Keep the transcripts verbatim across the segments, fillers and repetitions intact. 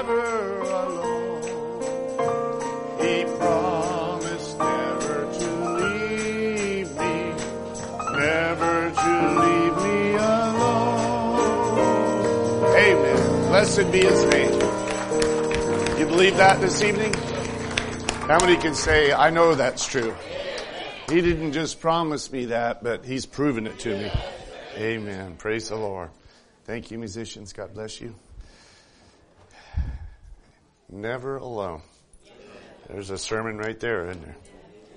never alone. He promised never to leave me, never to leave me alone. Amen. Blessed be His name. You believe that this evening? How many can say, I know that's true? He didn't just promise me that, but He's proven it to me. Amen. Praise the Lord. Thank you, musicians. God bless you. Never alone. There's a sermon right there, isn't there?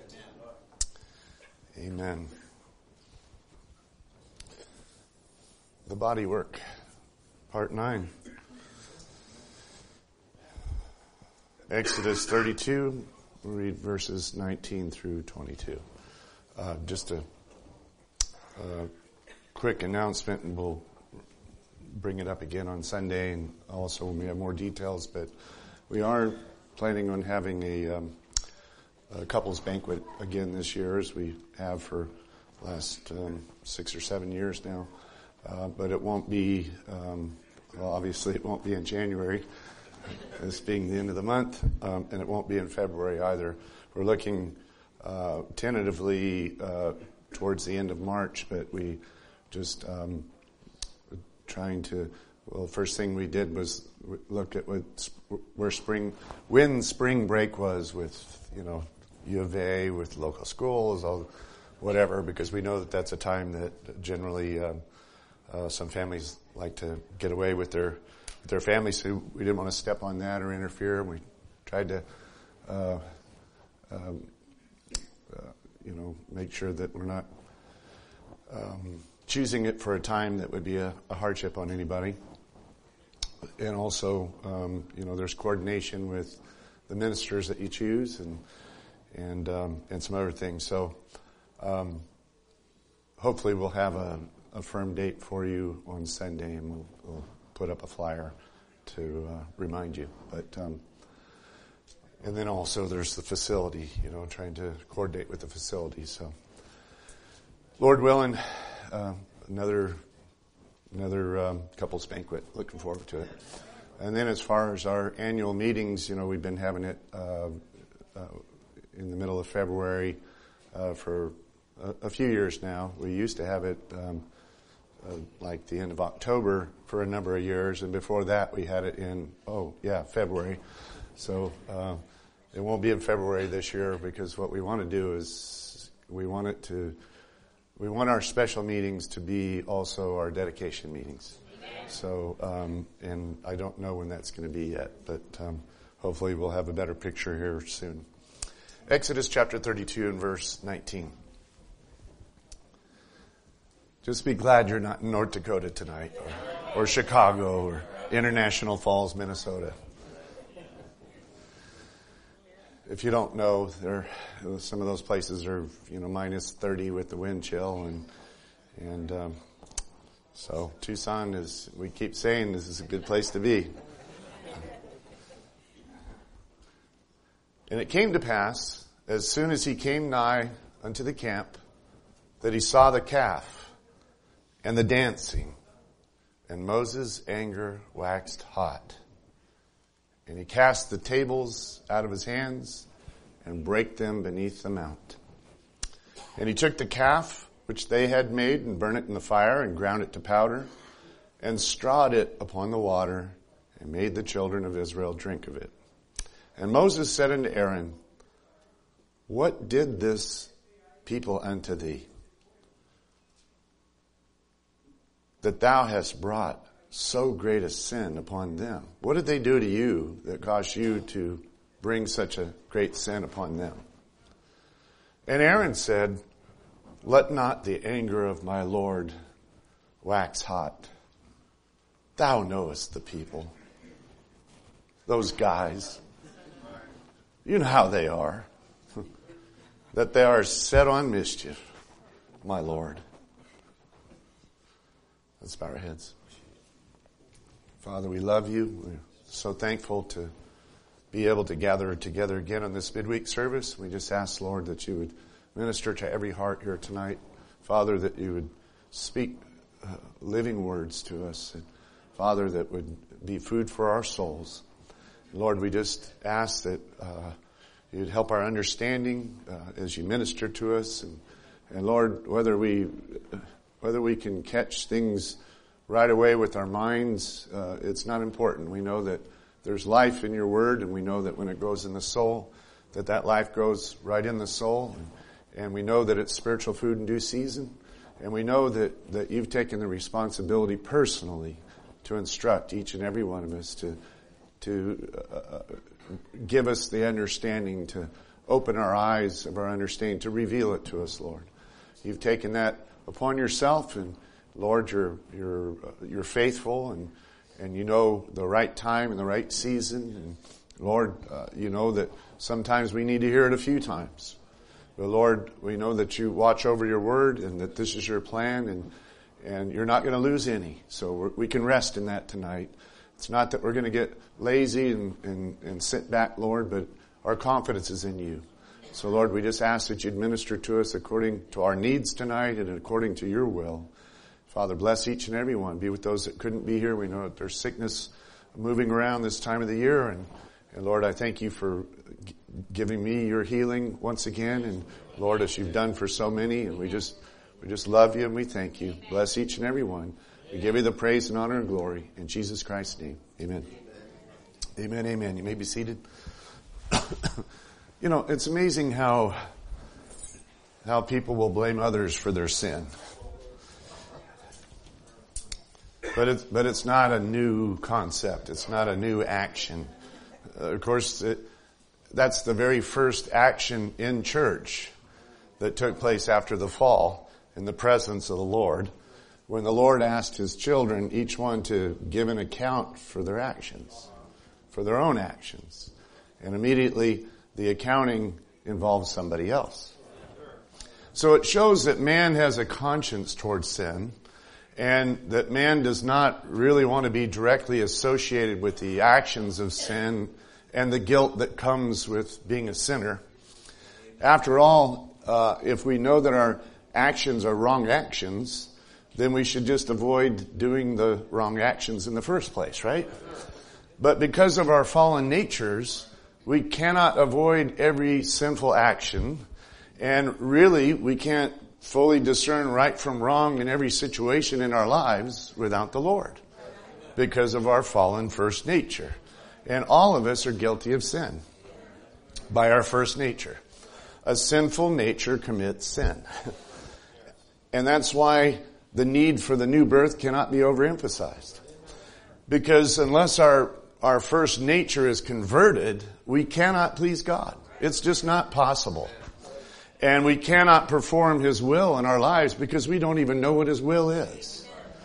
Amen. The body work, part nine. Exodus thirty-two, we'll read verses nineteen through twenty-two. Uh, just a, a quick announcement, and we'll bring it up again on Sunday, and also when we have more details. But we are planning on having a, um, a couples banquet again this year, as we have for the last um, six or seven years now. Uh, but it won't be, um, well, obviously it won't be in January, this being the end of the month, um, and it won't be in February either. We're looking uh, tentatively uh, towards the end of March, but we just um, trying to, well, first thing we did was look at what, where spring, when spring break was with, you know, U of A, with local schools, all, whatever, because we know that that's a time that generally um, uh, some families like to get away with their with their families, so we didn't want to step on that or interfere. We tried to, uh, um, uh, you know, make sure that we're not um, choosing it for a time that would be a, a hardship on anybody. And also, um, you know, there's coordination with the ministers that you choose, and and um, and some other things. So um, hopefully we'll have a, a firm date for you on Sunday, and we'll, we'll put up a flyer to uh, remind you. But um, and then also there's the facility, you know, trying to coordinate with the facility. So Lord willing, uh, another another um, couples banquet. Looking forward to it. And then as far as our annual meetings, you know, we've been having it uh, uh, in the middle of February uh, for a, a few years now. We used to have it um, uh, like the end of October for a number of years, and before that we had it in, oh yeah, February. So uh, it won't be in February this year, because what we want to do is we want it to, we want our special meetings to be also our dedication meetings. So, um, and I don't know when that's going to be yet, but um, hopefully we'll have a better picture here soon. Exodus chapter thirty-two and verse nineteen. Just be glad you're not in North Dakota tonight, or, or Chicago, or International Falls, Minnesota. If you don't know, there some of those places are, you know, minus thirty with the wind chill, and and. Um, So Tucson is, we keep saying this is a good place to be. And it came to pass, as soon as he came nigh unto the camp, that he saw the calf and the dancing, and Moses' anger waxed hot. And he cast the tables out of his hands and brake them beneath the mount. And he took the calf which they had made, and burnt it in the fire, and ground it to powder, and strawed it upon the water, and made the children of Israel drink of it. And Moses said unto Aaron, What did this people unto thee, that thou hast brought so great a sin upon them? What did they do to you that caused you to bring such a great sin upon them? And Aaron said, Let not the anger of my Lord wax hot. Thou knowest the people. Those guys. You know how they are. That they are set on mischief, my Lord. Let's bow our heads. Father, we love you. We're so thankful to be able to gather together again on this midweek service. We just ask, Lord, that you would minister to every heart here tonight. Father, that you would speak uh, living words to us. And Father, that would be food for our souls. Lord, we just ask that uh, you'd help our understanding uh, as you minister to us. And, and Lord, whether we whether we can catch things right away with our minds, uh, it's not important. We know that there's life in your word, and we know that when it goes in the soul, that that life goes right in the soul. And, and we know that it's spiritual food in due season. And we know that, that you've taken the responsibility personally to instruct each and every one of us, to to uh, give us the understanding, to open our eyes of our understanding, to reveal it to us, Lord. You've taken that upon yourself, and Lord, you're you're uh, you're faithful, and and you know the right time and the right season. And Lord, uh, you know that sometimes we need to hear it a few times. But Lord, we know that you watch over your word, and that this is your plan, and and you're not going to lose any. So we're, we can rest in that tonight. It's not that we're going to get lazy and, and, and sit back, Lord, but our confidence is in you. So Lord, we just ask that you'd minister to us according to our needs tonight and according to your will. Father, bless each and every one. Be with those that couldn't be here. We know that there's sickness moving around this time of the year. And, and Lord, I thank you for g- giving me your healing once again. And Lord, as you've done for so many, and we just, we just love you and we thank you. Bless each and every one. We give you the praise and honor and glory in Jesus Christ's name. Amen. Amen, amen. amen. You may be seated. You know, it's amazing how, how people will blame others for their sin. But it's, but it's not a new concept. It's not a new action. Uh, of course, it, that's the very first action in church that took place after the fall in the presence of the Lord, when the Lord asked his children, each one, to give an account for their actions, for their own actions. And immediately the accounting involves somebody else. So it shows that man has a conscience towards sin, and that man does not really want to be directly associated with the actions of sin and the guilt that comes with being a sinner. After all, uh, if we know that our actions are wrong actions, then we should just avoid doing the wrong actions in the first place, right? But because of our fallen natures, we cannot avoid every sinful action, and really we can't fully discern right from wrong in every situation in our lives without the Lord, because of our fallen first nature. And all of us are guilty of sin by our first nature. A sinful nature commits sin. And that's why the need for the new birth cannot be overemphasized. Because unless our, our first nature is converted, we cannot please God. It's just not possible. And we cannot perform his will in our lives because we don't even know what his will is.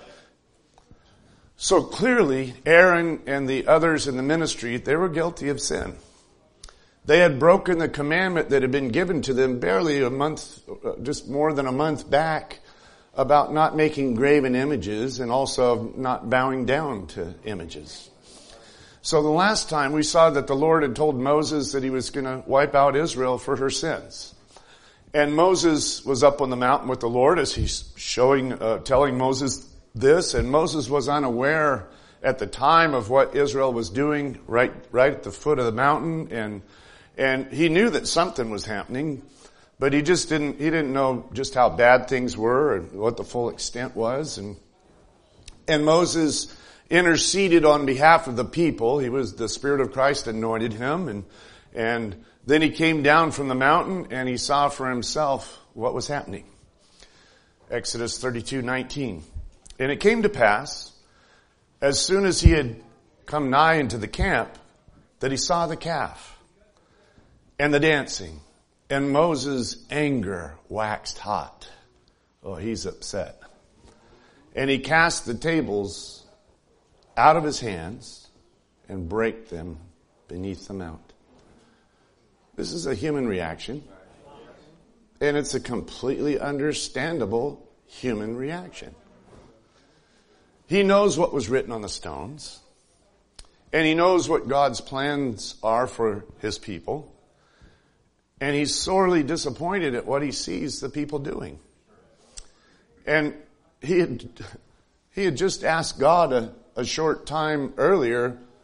So clearly, Aaron and the others in the ministry, they were guilty of sin. They had broken the commandment that had been given to them barely a month, just more than a month back, about not making graven images and also not bowing down to images. So the last time we saw that the Lord had told Moses that he was going to wipe out Israel for her sins. And Moses was up on the mountain with the Lord as he's showing, uh, telling Moses this, and Moses was unaware at the time of what Israel was doing right, right at the foot of the mountain, and, and he knew that something was happening, but he just didn't, he didn't know just how bad things were and what the full extent was, and, and Moses interceded on behalf of the people. He was, the Spirit of Christ anointed him, and, and then he came down from the mountain and he saw for himself what was happening. Exodus thirty-two nineteen. And it came to pass, as soon as he had come nigh into the camp, that he saw the calf and the dancing, and Moses' anger waxed hot. Oh, he's upset. And he cast the tables out of his hands and brake them beneath the mount. This is a human reaction, and it's a completely understandable human reaction. He knows what was written on the stones, and he knows what God's plans are for his people, and he's sorely disappointed at what he sees the people doing. And he had, he had just asked God a, a short time earlier,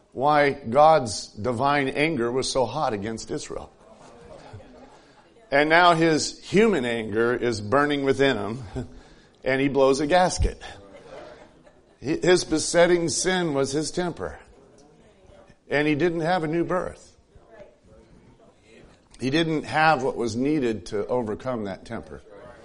why God's divine anger was so hot against Israel. And now his human anger is burning within him, and he blows a gasket. His besetting sin was his temper. And he didn't have a new birth. He didn't have what was needed to overcome that temper.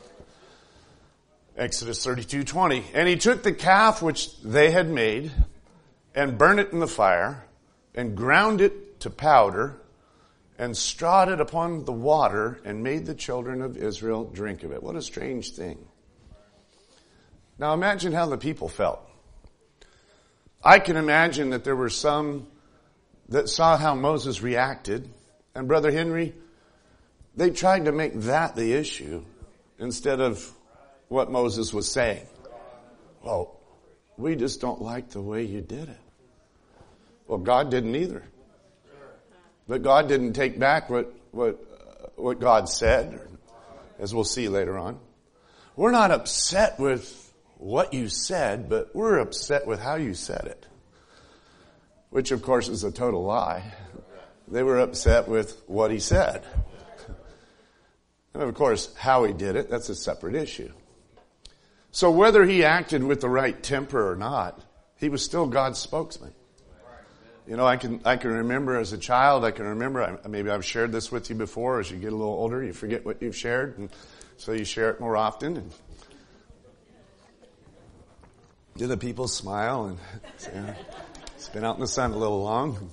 Exodus thirty-two twenty. And he took the calf which they had made and burned it in the fire and ground it to powder and strawed it upon the water and made the children of Israel drink of it. What a strange thing. Now imagine how the people felt. I can imagine that there were some that saw how Moses reacted. And Brother Henry, they tried to make that the issue instead of what Moses was saying. Well, we just don't like the way you did it. Well, God didn't either. But God didn't take back what, what, uh, what God said, as we'll see later on. We're not upset with what you said, but we're upset with how you said it. Which, of course, is a total lie. They were upset with what he said. And, of course, how he did it, that's a separate issue. So whether he acted with the right temper or not, he was still God's spokesman. You know, I can I can remember as a child, I can remember, maybe I've shared this with you before, as you get a little older, you forget what you've shared, and so you share it more often. And do the people smile and say, oh, it's been out in the sun a little long.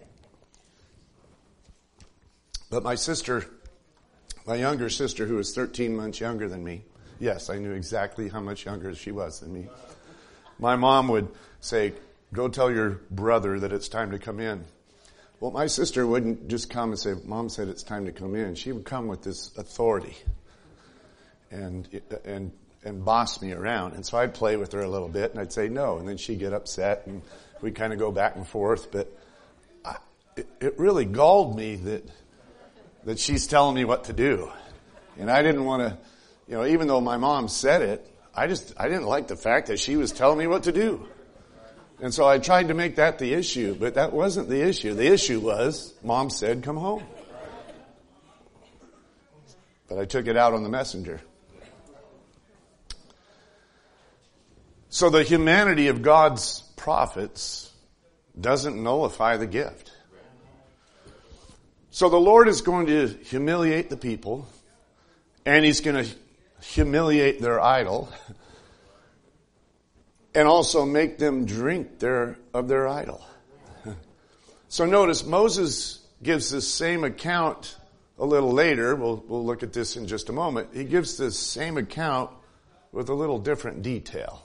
But my sister, my younger sister, who was thirteen months younger than me, yes, I knew exactly how much younger she was than me. My mom would say, go tell your brother that it's time to come in. Well, my sister wouldn't just come and say, Mom said it's time to come in. She would come with this authority and and and boss me around. And so I'd play with her a little bit, and I'd say no. And then she'd get upset, and we'd kind of go back and forth. But I, it, it really galled me that that she's telling me what to do. And I didn't want to, you know, even though my mom said it, I just, I didn't like the fact that she was telling me what to do. And so I tried to make that the issue, but that wasn't the issue. The issue was, Mom said, come home. But I took it out on the messenger. So the humanity of God's prophets doesn't nullify the gift. So the Lord is going to humiliate the people, and he's going to humiliate their idol, and also make them drink their of their idol. So notice Moses gives this same account a little later. We'll, we'll look at this in just a moment. He gives this same account with a little different detail.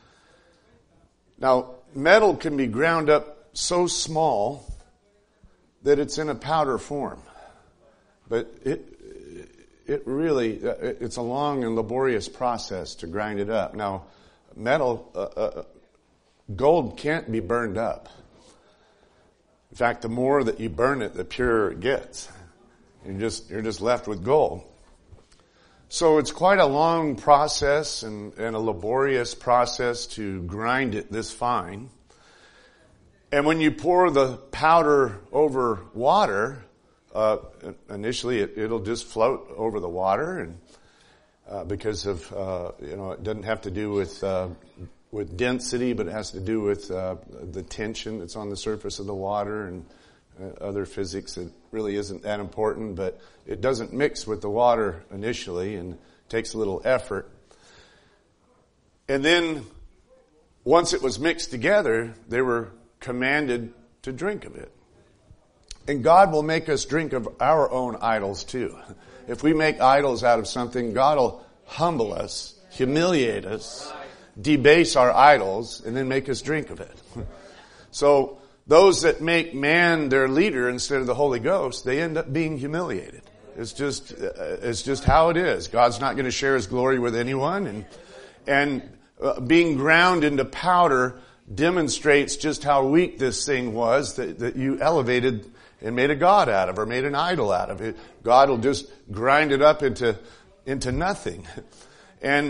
Now, metal can be ground up so small that it's in a powder form. But it it really, it's a long and laborious process to grind it up. Now, metal, uh, uh, gold can't be burned up. In fact, the more that you burn it, the purer it gets. You're just, you're just left with gold. So it's quite a long process and, and a laborious process to grind it this fine. And when you pour the powder over water, uh, initially it, it'll just float over the water, and uh, because of uh, you know it doesn't have to do with uh, with density, but it has to do with uh, the tension that's on the surface of the water and uh, other physics. It really isn't that important, but it doesn't mix with the water initially, and takes a little effort. And then once it was mixed together, they were commanded to drink of it. And God will make us drink of our own idols too. If we make idols out of something, God will humble us, humiliate us, debase our idols, and then make us drink of it. So those that make man their leader instead of the Holy Ghost, they end up being humiliated. It's just, it's just how it is. God's not going to share his glory with anyone, and, and uh, being ground into powder demonstrates just how weak this thing was that, that you elevated and made a god out of, or made an idol out of it. God will just grind it up into, into nothing. And,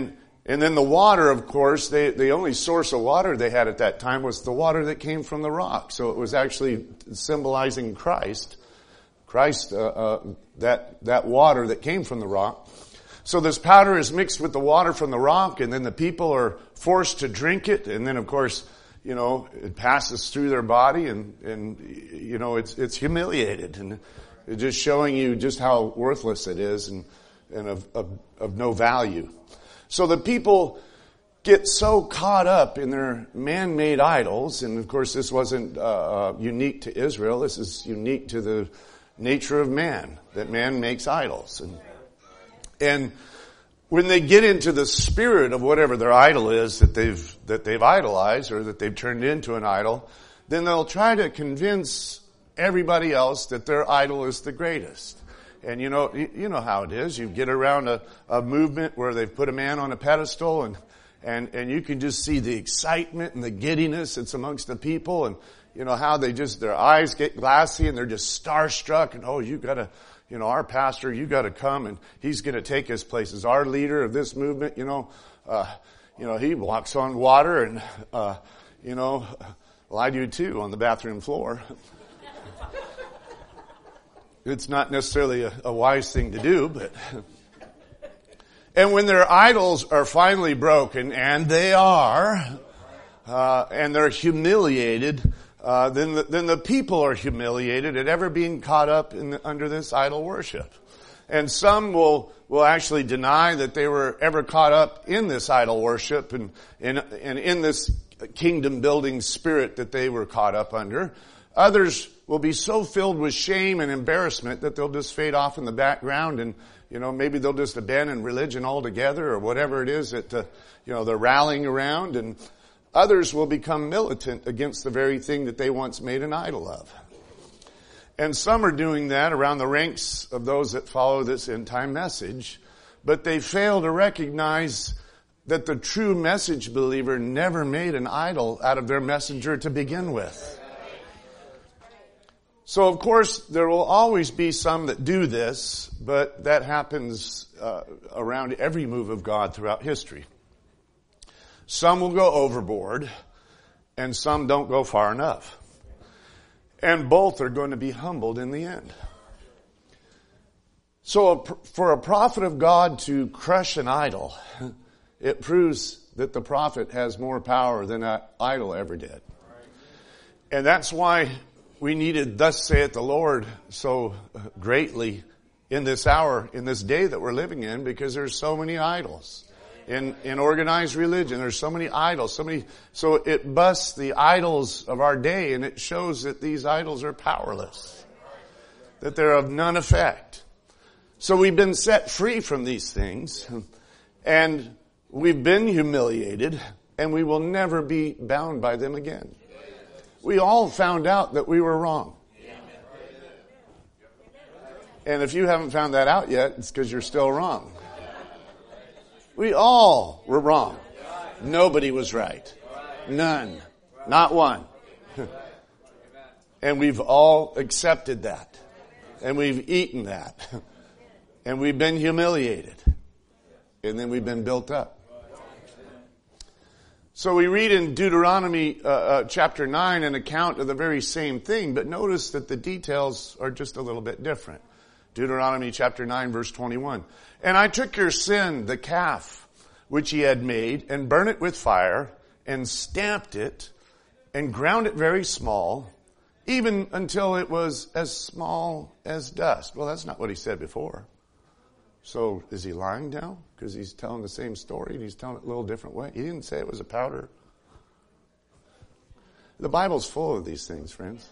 And then the water, of course, they, the only source of water they had at that time was the water that came from the rock. So it was actually symbolizing Christ. Christ, uh, uh, that, that water that came from the rock. So this powder is mixed with the water from the rock, and then the people are forced to drink it. And then, of course, you know, it passes through their body, and, and, you know, it's, it's humiliated. And it's just showing you just how worthless it is and, and of, of, of no value. So the people get so caught up in their man-made idols, and of course this wasn't uh, unique to Israel. This is unique to the nature of man, that man makes idols. And, and when they get into the spirit of whatever their idol is that they've that they've idolized or that they've turned into an idol, then they'll try to convince everybody else that their idol is the greatest. And you know, you know how it is. You get around a, a movement where they've put a man on a pedestal, and, and, and you can just see the excitement and the giddiness that's amongst the people, and you know how they just, their eyes get glassy and they're just starstruck, and oh, you gotta, you know, our pastor, you gotta come, and he's gonna take his place as our leader of this movement, you know, uh, you know, he walks on water, and, uh, you know, well, I do too on the bathroom floor. It's not necessarily a, a wise thing to do, but... And when their idols are finally broken, and they are, uh, and they're humiliated, uh, then the, then the people are humiliated at ever being caught up in the, under this idol worship. And some will, will actually deny that they were ever caught up in this idol worship and, and, and in this kingdom building spirit that they were caught up under. Others will be so filled with shame and embarrassment that they'll just fade off in the background, and, you know, maybe they'll just abandon religion altogether or whatever it is that, uh, you know, they're rallying around. And others will become militant against the very thing that they once made an idol of. And some are doing that around the ranks of those that follow this end time message, but they fail to recognize that the true message believer never made an idol out of their messenger to begin with. So, of course, there will always be some that do this, but that happens uh, around every move of God throughout history. Some will go overboard, and some don't go far enough. And both are going to be humbled in the end. So, for a prophet of God to crush an idol, it proves that the prophet has more power than that idol ever did. And that's why we needed "Thus saith the Lord" so greatly in this hour, in this day that we're living in, because there's so many idols. In, in organized religion, there's so many idols, so many, so it busts the idols of our day, and it shows that these idols are powerless, that they're of none effect. So we've been set free from these things, and we've been humiliated, and we will never be bound by them again. We all found out that we were wrong. And if you haven't found that out yet, it's because you're still wrong. We all were wrong. Nobody was right. None. Not one. And we've all accepted that. And we've eaten that. And we've been humiliated. And then we've been built up. So we read in Deuteronomy uh, uh, chapter nine an account of the very same thing, but notice that the details are just a little bit different. Deuteronomy chapter nine verse twenty-one. "And I took your sin, the calf, which ye had made, and burnt it with fire, and stamped it, and ground it very small, even until it was as small as dust." Well, that's not what he said before. So is he lying now? Because he's telling the same story and he's telling it a little different way. He didn't say it was a powder. The Bible's full of these things, friends.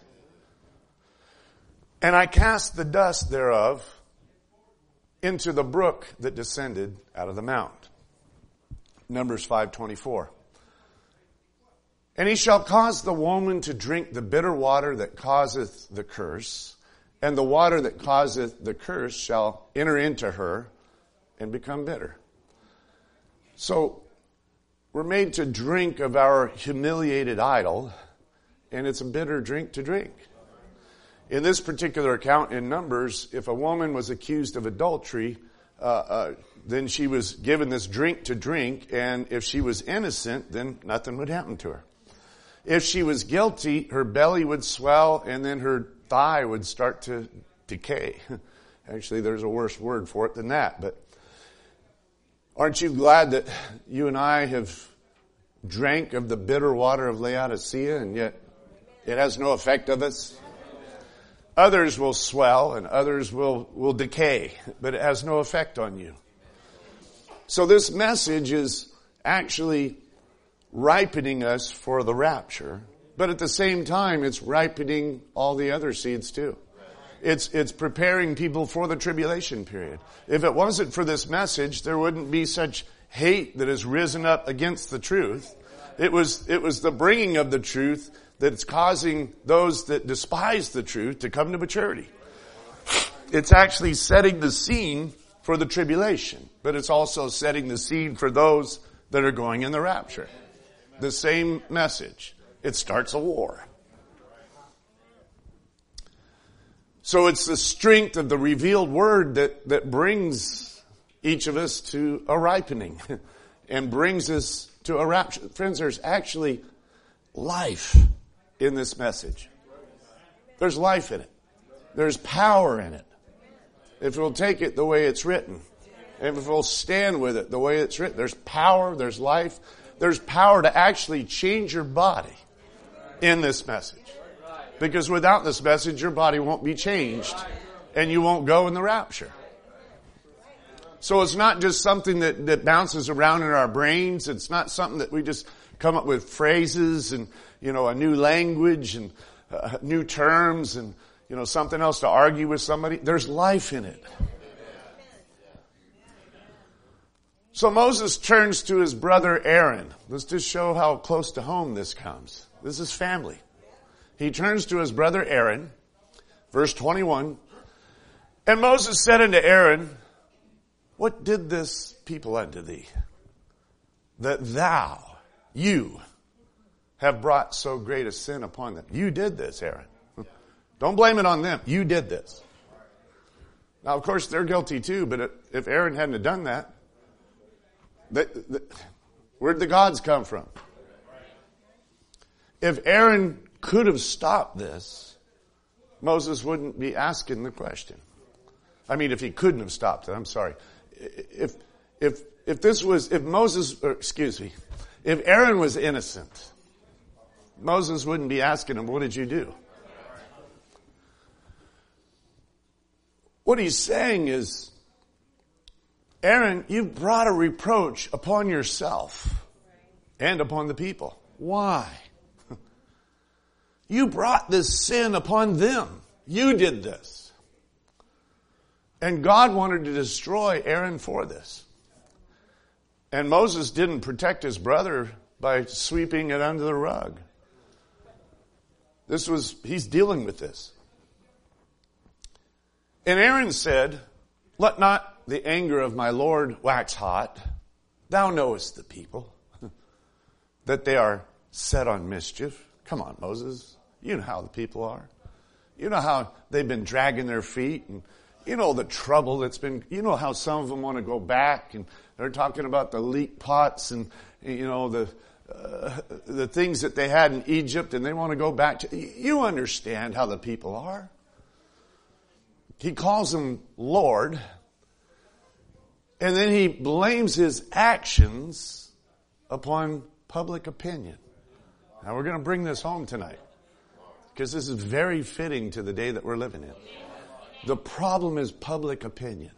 "And I cast the dust thereof into the brook that descended out of the mount." Numbers five twenty-four. "And he shall cause the woman to drink the bitter water that causeth the curse, and the water that causeth the curse shall enter into her and become bitter." So we're made to drink of our humiliated idol, and it's a bitter drink to drink. In this particular account in Numbers, if a woman was accused of adultery, uh, uh, then she was given this drink to drink, and if she was innocent, then nothing would happen to her. If she was guilty, her belly would swell, and then her thigh would start to decay. Actually, there's a worse word for it than that, but aren't you glad that you and I have drank of the bitter water of Laodicea, and yet it has no effect of us? Others will swell and others will, will decay, but it has no effect on you. So this message is actually ripening us for the rapture, but at the same time it's ripening all the other seeds too. It's, it's preparing people for the tribulation period. If it wasn't for this message, there wouldn't be such hate that has risen up against the truth. It was, it was the bringing of the truth that's causing those that despise the truth to come to maturity. It's actually setting the scene for the tribulation, but it's also setting the scene for those that are going in the rapture. The same message. It starts a war. So it's the strength of the revealed word that, that brings each of us to a ripening and brings us to a rapture. Friends, there's actually life in this message. There's life in it. There's power in it. If we'll take it the way it's written, and if we'll stand with it the way it's written, there's power, there's life, there's power to actually change your body in this message. Because without this message, your body won't be changed, and you won't go in the rapture. So it's not just something that, that bounces around in our brains. It's not something that we just come up with phrases and, you know, a new language and uh, new terms and, you know, something else to argue with somebody. There's life in it. So Moses turns to his brother Aaron. Let's just show how close to home this comes. This is family. He turns to his brother Aaron, verse twenty-one, and Moses said unto Aaron, what did this people unto thee, that thou, you, have brought so great a sin upon them? You did this, Aaron. Don't blame it on them. You did this. Now, of course, they're guilty too, but if Aaron hadn't have done that, that, that where'd the gods come from? If Aaron could have stopped this, Moses wouldn't be asking the question. I mean, if he couldn't have stopped it, I'm sorry. If, if, if this was, if Moses, or excuse me, if Aaron was innocent, Moses wouldn't be asking him, what did you do? What he's saying is, Aaron, you've brought a reproach upon yourself and upon the people. Why? You brought this sin upon them. You did this. And God wanted to destroy Aaron for this. And Moses didn't protect his brother by sweeping it under the rug. This was, he's dealing with this. And Aaron said, let not the anger of my Lord wax hot. Thou knowest the people, that they are set on mischief. Come on, Moses. You know how the people are. You know how they've been dragging their feet, and you know the trouble that's been, you know how some of them want to go back, and they're talking about the leek pots and, you know, the, uh, the things that they had in Egypt, and they want to go back to, you understand how the people are. He calls them Lord, and then he blames his actions upon public opinion. Now we're going to bring this home tonight, because this is very fitting to the day that we're living in. The problem is public opinion.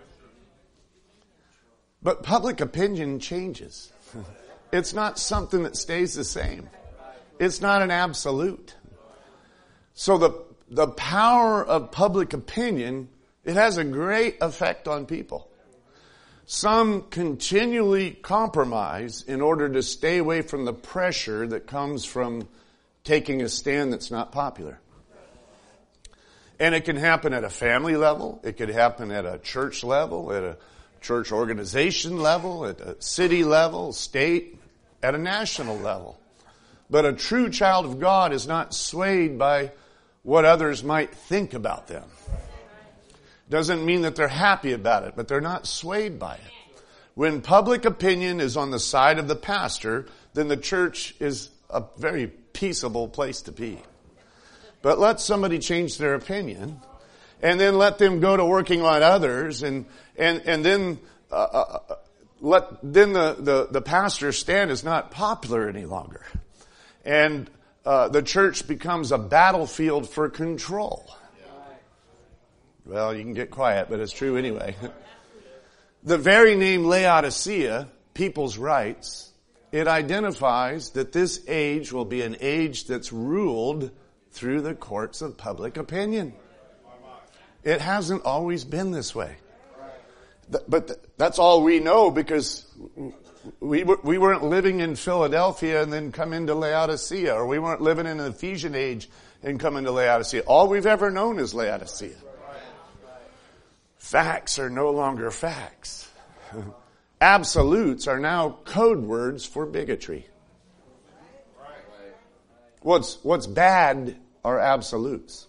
But public opinion changes. It's not something that stays the same. It's not an absolute. So the, the power of public opinion, it has a great effect on people. Some continually compromise in order to stay away from the pressure that comes from taking a stand that's not popular. And it can happen at a family level. It could happen at a church level, at a church organization level, at a city level, state, at a national level. But a true child of God is not swayed by what others might think about them. Doesn't mean that they're happy about it, but they're not swayed by it. When public opinion is on the side of the pastor, then the church is a very peaceable place to be. But let somebody change their opinion, and then let them go to working on others, and and and then uh, uh, let then the, the the pastor's stand is not popular any longer, and uh, the church becomes a battlefield for control. Well, you can get quiet, but it's true anyway. The very name Laodicea, people's rights, it identifies that this age will be an age that's ruled through the courts of public opinion. It hasn't always been this way. But that's all we know, because we we weren't living in Philadelphia and then come into Laodicea, or we weren't living in the Ephesian age and come into Laodicea. All we've ever known is Laodicea. Facts are no longer facts. Absolutes are now code words for bigotry. What's, what's bad are absolutes.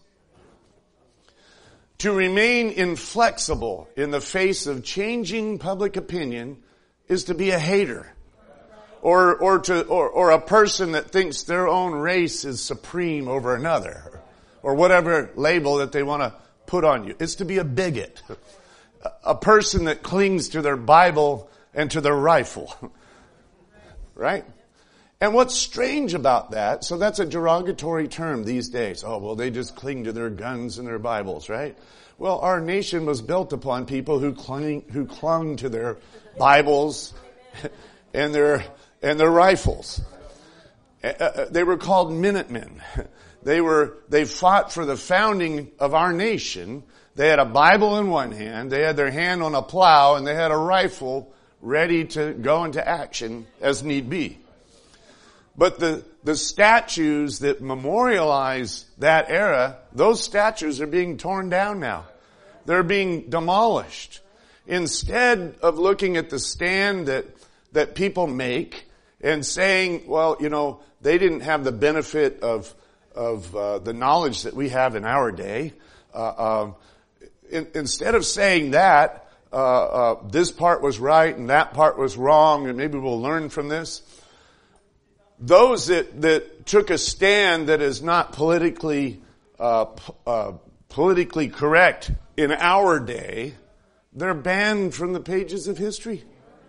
To remain inflexible in the face of changing public opinion is to be a hater. Or, or to, or, or a person that thinks their own race is supreme over another. Or whatever label that they want to put on you. It's to be a bigot. A person that clings to their Bible and to their rifle. Right? And what's strange about that, so that's a derogatory term these days. Oh, well, they just cling to their guns and their Bibles, right? Well, our nation was built upon people who clung, who clung to their Bibles and their, and their rifles. They were called Minutemen. They were, they fought for the founding of our nation. They had a Bible in one hand, they had their hand on a plow, and they had a rifle ready to go into action as need be. But the, the statues that memorialize that era, those statues are being torn down now. They're being demolished. Instead of looking at the stand that, that people make and saying, well, you know, they didn't have the benefit of, of, uh, the knowledge that we have in our day, uh, um, In, instead of saying that, uh, uh, this part was right and that part was wrong and maybe we'll learn from this, those that, that took a stand that is not politically, uh, p- uh, politically correct in our day, they're banned from the pages of history.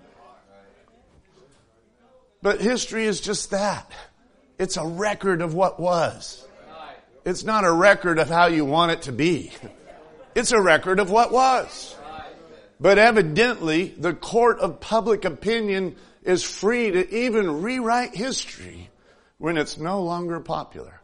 But history is just that. It's a record of what was. It's not a record of how you want it to be. It's a record of what was. But evidently, the court of public opinion is free to even rewrite history when it's no longer popular.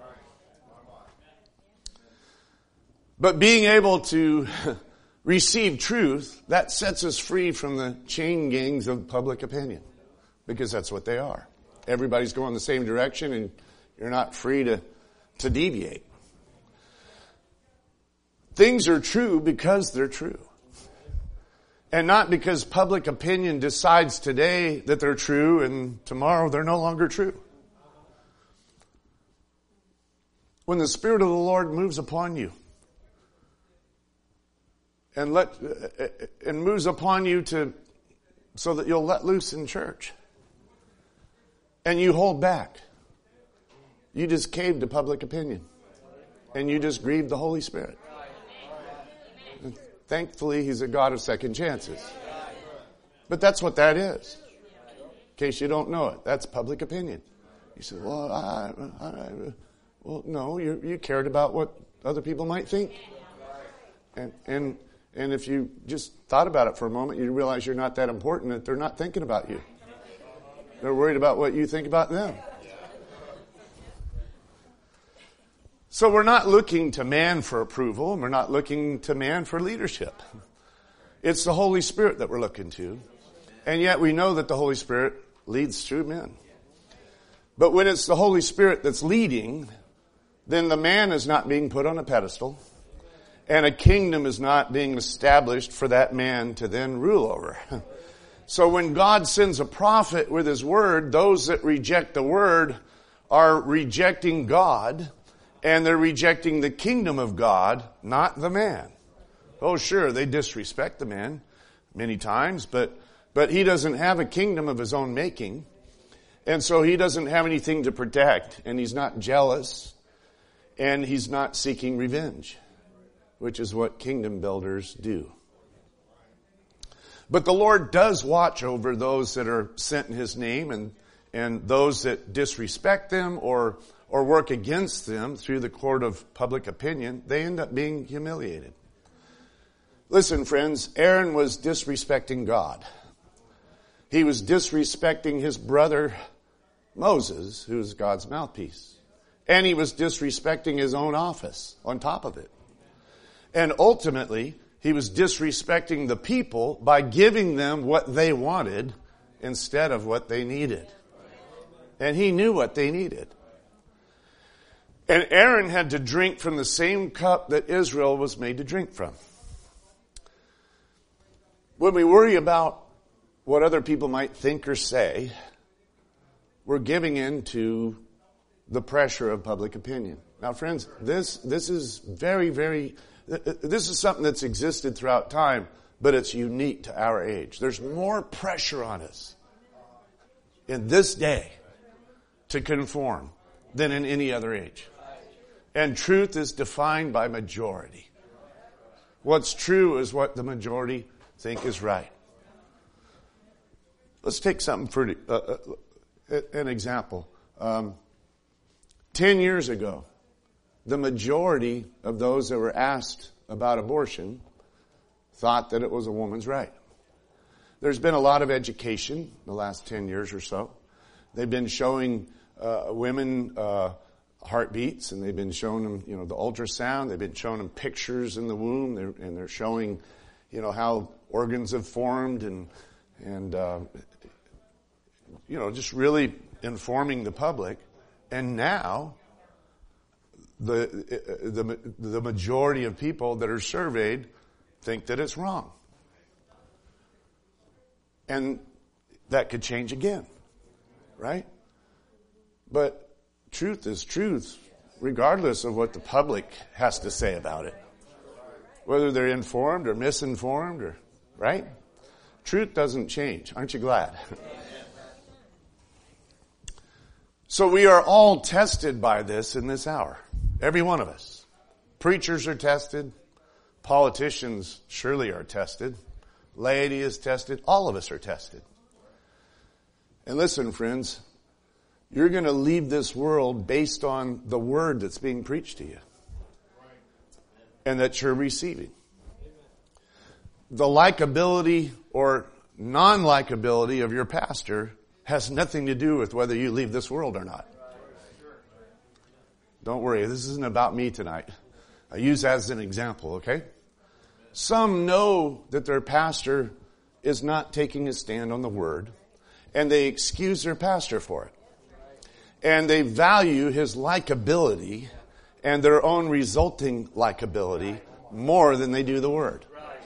But being able to receive truth, that sets us free from the chain gangs of public opinion. Because that's what they are. Everybody's going the same direction and you're not free to, to deviate. Things are true because they're true. And not because public opinion decides today that they're true and tomorrow they're no longer true. When the Spirit of the Lord moves upon you and let and moves upon you to so that you'll let loose in church and you hold back, you just caved to public opinion and you just grieved the Holy Spirit. Thankfully, He's a God of second chances. But that's what that is. In case you don't know it, that's public opinion. You say, well, I, I, well, no, you, you cared about what other people might think. And, and, and if you just thought about it for a moment, you realize you're not that important, that they're not thinking about you. They're worried about what you think about them. So we're not looking to man for approval, and we're not looking to man for leadership. It's the Holy Spirit that we're looking to. And yet we know that the Holy Spirit leads through men. But when it's the Holy Spirit that's leading, then the man is not being put on a pedestal, and a kingdom is not being established for that man to then rule over. So when God sends a prophet with His word, those that reject the word are rejecting God, and they're rejecting the kingdom of God, not the man. Oh, sure, they disrespect the man many times, but But he doesn't have a kingdom of his own making. And so he doesn't have anything to protect. And he's not jealous. And he's not seeking revenge, which is what kingdom builders do. But the Lord does watch over those that are sent in his name, and, and those that disrespect them or, or work against them through the court of public opinion, they end up being humiliated. Listen, friends, Aaron was disrespecting God. He was disrespecting his brother Moses, who is God's mouthpiece. And he was disrespecting his own office on top of it. And ultimately, he was disrespecting the people by giving them what they wanted instead of what they needed. And he knew what they needed. And Aaron had to drink from the same cup that Israel was made to drink from. When we worry about what other people might think or say, we're giving in to the pressure of public opinion. Now, friends, this this is very, very, this is something that's existed throughout time, but it's unique to our age. There's more pressure on us in this day to conform than in any other age. And truth is defined by majority. What's true is what the majority think is right. Let's take something for uh, uh, an example. Um, ten years ago, the majority of those that were asked about abortion thought that it was a woman's right. There's been a lot of education the last ten years or so. They've been showing uh, women uh, heartbeats, and they've been showing them, you know, the ultrasound. They've been showing them pictures in the womb, they're, and they're showing, you know, how organs have formed, and and uh, you know, just really informing the public. And now, the the the majority of people that are surveyed think that it's wrong, and that could change again, right? But truth is truth, regardless of what the public has to say about it, whether they're informed or misinformed, or right. Truth doesn't change. Aren't you glad? So we are all tested by this in this hour. Every one of us. Preachers are tested. Politicians surely are tested. Laity is tested. All of us are tested. And listen, friends, you're going to leave this world based on the word that's being preached to you and that you're receiving. The likability or non-likability of your pastor has nothing to do with whether you leave this world or not. Don't worry, this isn't about me tonight. I use that as an example, okay? Some know that their pastor is not taking a stand on the word, and they excuse their pastor for it. And they value his likability and their own resulting likability more than they do the word.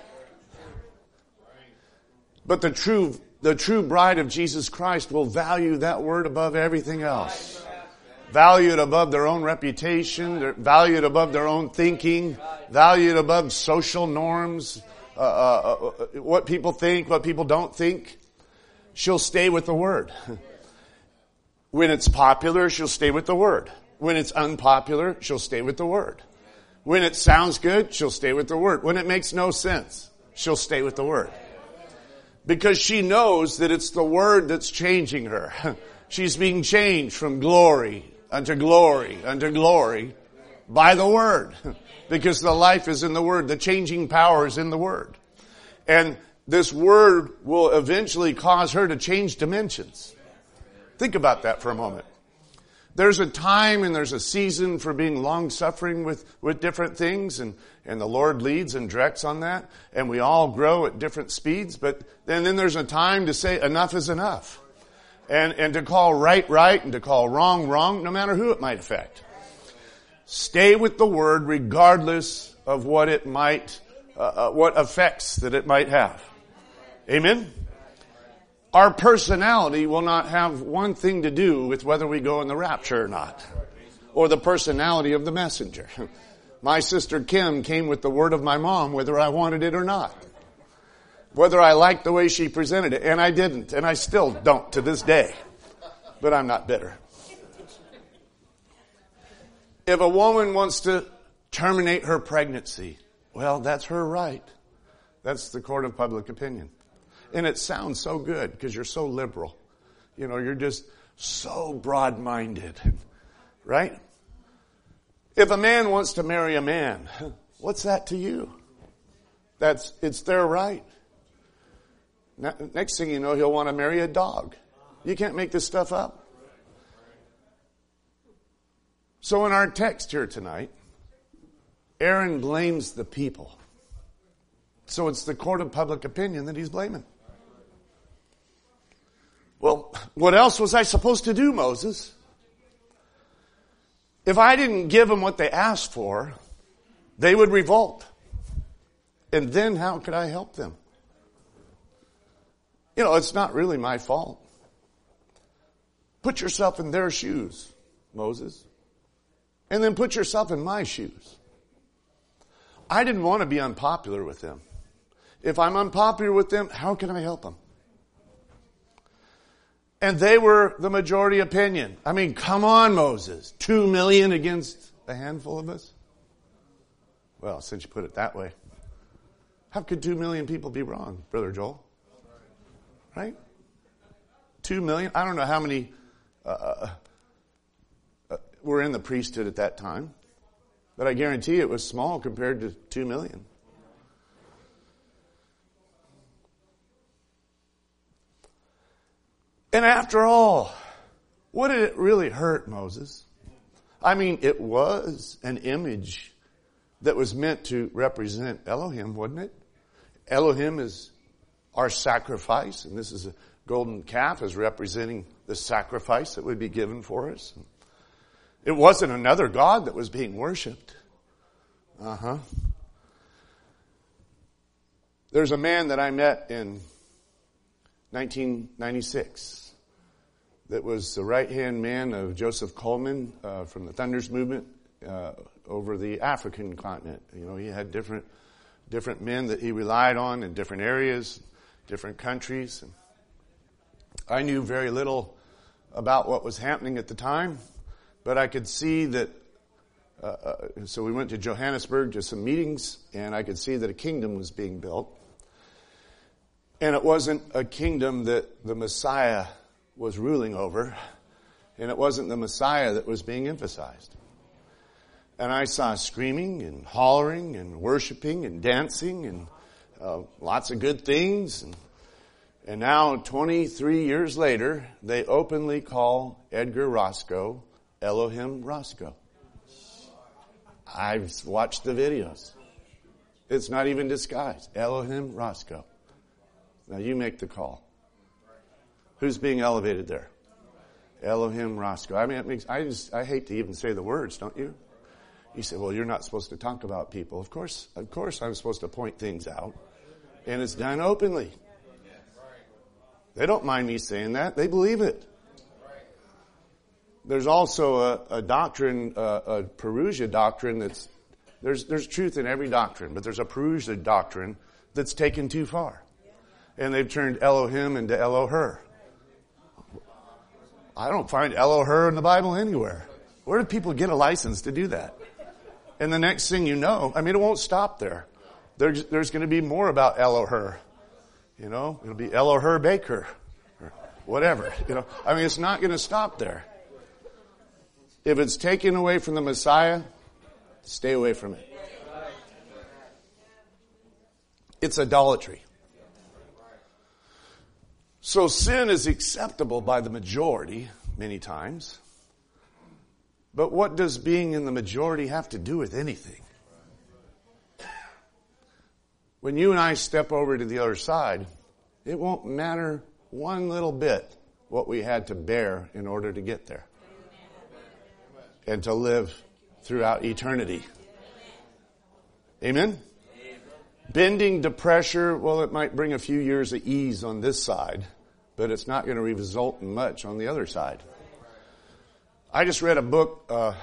But the true, the true bride of Jesus Christ will value that word above everything else. Value it above their own reputation, value it above their own thinking, value it above social norms, uh, uh, what people think, what people don't think. She'll stay with the word. When it's popular, she'll stay with the word. When it's unpopular, she'll stay with the word. When it sounds good, she'll stay with the word. When it makes no sense, she'll stay with the word. Because she knows that it's the word that's changing her. She's being changed from glory unto glory unto glory by the word. Because the life is in the word. The changing power is in the word. And this word will eventually cause her to change dimensions. Think about that for a moment. There's a time and there's a season for being long-suffering with, with different things, and, and the Lord leads and directs on that, and we all grow at different speeds, but then, then there's a time to say enough is enough, and, and to call right right and to call wrong wrong, no matter who it might affect. Stay with the word regardless of what it might, uh, uh, what effects that it might have. Amen? Our personality will not have one thing to do with whether we go in the rapture or not, or the personality of the messenger. My sister Kim came with the word of my mom whether I wanted it or not. Whether I liked the way she presented it, and I didn't, and I still don't to this day. But I'm not bitter. If a woman wants to terminate her pregnancy, well, that's her right. That's the court of public opinion. And it sounds so good because you're so liberal. You know, you're just so broad-minded, right? If a man wants to marry a man, what's that to you? That's, it's their right. Next thing you know, he'll want to marry a dog. You can't make this stuff up. So in our text here tonight, Aaron blames the people. So it's the court of public opinion that he's blaming. Well, what else was I supposed to do, Moses? If I didn't give them what they asked for, they would revolt. And then how could I help them? You know, it's not really my fault. Put yourself in their shoes, Moses. And then put yourself in my shoes. I didn't want to be unpopular with them. If I'm unpopular with them, how can I help them? And they were the majority opinion. I mean, come on, Moses. Two million against a handful of us? Well, since you put it that way, how could two million people be wrong, Brother Joel? Right? Two million? I don't know how many uh, uh, were in the priesthood at that time, but I guarantee it was small compared to two million. And after all, what did it really hurt, Moses? I mean, it was an image that was meant to represent Elohim, wasn't it? Elohim is our sacrifice, and this is a golden calf is representing the sacrifice that would be given for us. It wasn't another god that was being worshipped. Uh-huh. There's a man that I met in nineteen ninety-six that was the right-hand man of Joseph Coleman uh, from the Thunders Movement uh, over the African continent. You know, he had different different men that he relied on in different areas, different countries. And I knew very little about what was happening at the time, but I could see that, uh, uh, so we went to Johannesburg to some meetings, and I could see that a kingdom was being built. And it wasn't a kingdom that the Messiah was ruling over, and it wasn't the Messiah that was being emphasized. And I saw screaming and hollering and worshiping and dancing and uh, lots of good things. And, and now, twenty-three years later, they openly call Edgar Roscoe Elohim Roscoe. I've watched the videos. It's not even disguised. Elohim Roscoe. Now you make the call. Who's being elevated there? Elohim Roscoe. I mean, it makes, I just, I hate to even say the words, don't you? You say, well, you're not supposed to talk about people. Of course, of course I'm supposed to point things out. And it's done openly. They don't mind me saying that. They believe it. There's also a, a doctrine, uh, a Perusia doctrine that's, there's, there's truth in every doctrine, but there's a Perusia doctrine that's taken too far. And they've turned Elohim into Eloher. I don't find Eloher in the Bible anywhere. Where do people get a license to do that? And the next thing you know, I mean, it won't stop there. There's, there's going to be more about Eloher. You know, it'll be Eloher Baker or whatever. You know, I mean, it's not going to stop there. If it's taken away from the Messiah, stay away from it. It's idolatry. So sin is acceptable by the majority many times. But what does being in the majority have to do with anything? When you and I step over to the other side, it won't matter one little bit what we had to bear in order to get there. And to live throughout eternity. Amen? Bending to pressure, well, it might bring a few years of ease on this side, but it's not going to result in much on the other side. I just read a book uh,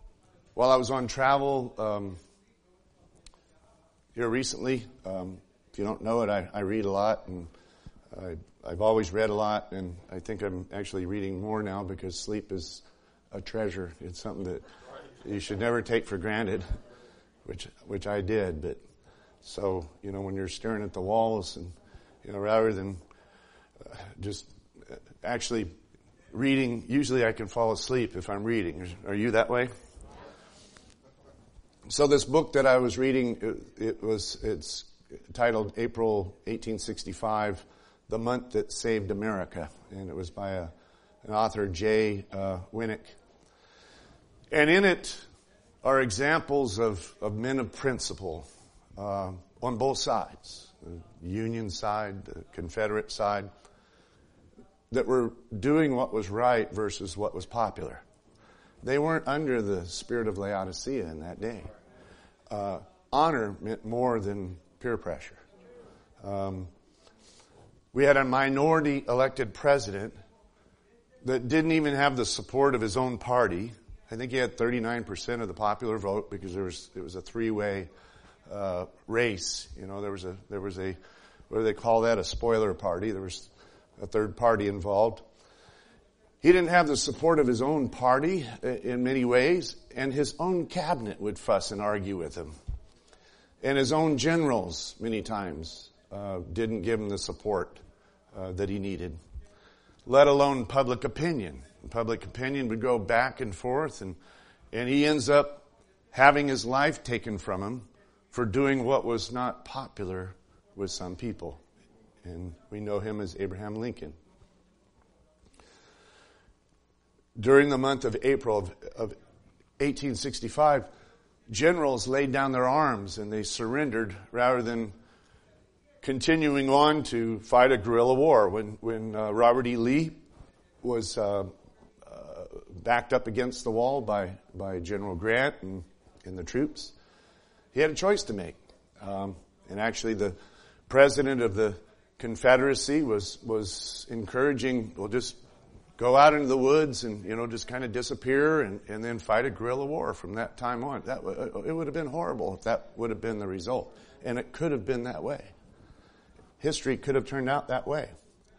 while I was on travel um, here recently, um, a you don't know it, I, I read a lot, and I, I've always read a lot, and I think I'm actually reading more now because sleep is a treasure. It's something that you should never take for granted, which which I did. But so, you know, when you're staring at the walls, and you know, rather than uh, just actually reading, usually I can fall asleep if I'm reading. Are you that way? So this book that I was reading, it, it was it's titled April eighteen sixty-five, The Month That Saved America, and it was by a, an author, Jay uh, Winnick. And in it are examples of, of men of principle uh, on both sides, the Union side, the Confederate side, that were doing what was right versus what was popular. They weren't under the spirit of Laodicea in that day. Uh, honor meant more than peer pressure. Um, we had a minority elected president that didn't even have the support of his own party. I think he had thirty-nine percent of the popular vote because there was it was a three-way uh, race. You know, there was a there was a what do they call that? A spoiler party. There was a third party involved. He didn't have the support of his own party in many ways, and his own cabinet would fuss and argue with him. And his own generals, many times, uh, didn't give him the support uh, that he needed, let alone public opinion. Public opinion would go back and forth, and, and he ends up having his life taken from him for doing what was not popular with some people. And we know him as Abraham Lincoln. During the month of April of, of eighteen sixty-five, generals laid down their arms and they surrendered rather than continuing on to fight a guerrilla war. When, when uh, Robert E. Lee was uh, uh, backed up against the wall by, by General Grant and, and the troops, he had a choice to make. Um, and actually the president of the Confederacy was, was encouraging, well, just go out into the woods and, you know, just kind of disappear and, and then fight a guerrilla war from that time on. That it would have been horrible if that would have been the result. And it could have been that way. History could have turned out that way.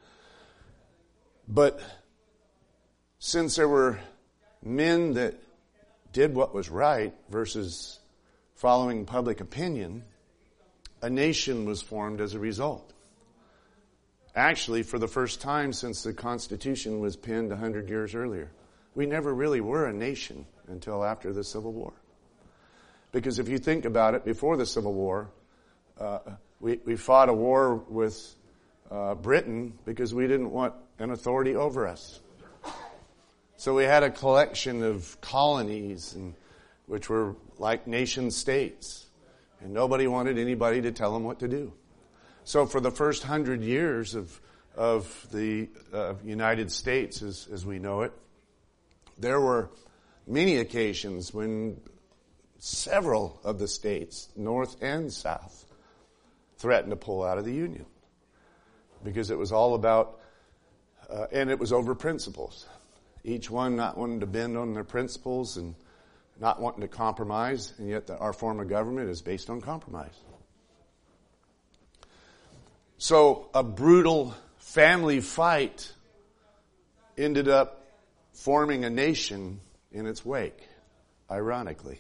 But since there were men that did what was right versus following public opinion, a nation was formed as a result. Actually, for the first time since the Constitution was penned a hundred years earlier. We never really were a nation until after the Civil War. Because if you think about it, before the Civil War, uh, we, we fought a war with uh, Britain because we didn't want an authority over us. So we had a collection of colonies, and, which were like nation states. And nobody wanted anybody to tell them what to do. So for the first hundred years of of the uh, United States, as, as we know it, there were many occasions when several of the states, north and south, threatened to pull out of the Union because it was all about, uh, and it was over principles. Each one not wanting to bend on their principles and not wanting to compromise, and yet the, our form of government is based on compromise. So a brutal family fight ended up forming a nation in its wake, ironically.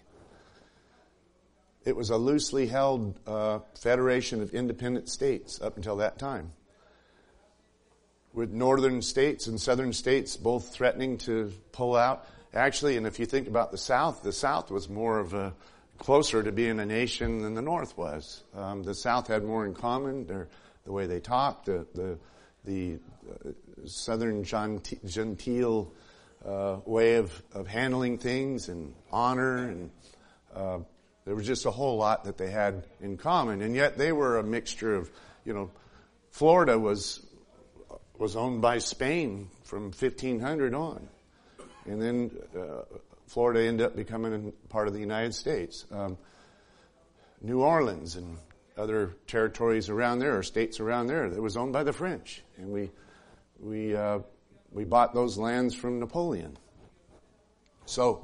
It was a loosely held uh, federation of independent states up until that time, with northern states and southern states both threatening to pull out. Actually, and if you think about the South, the South was more of a closer to being a nation than the North was. Um, the South had more in common. They're, the way they talked, the the, the uh, Southern genteel uh, way of, of handling things and honor, and uh, there was just a whole lot that they had in common. And yet they were a mixture of, you know, Florida was was owned by Spain from fifteen hundred on, and then uh, Florida ended up becoming part of the United States. Um, New Orleans and other territories around there, or states around there, that was owned by the French, and we we uh, we bought those lands from Napoleon. So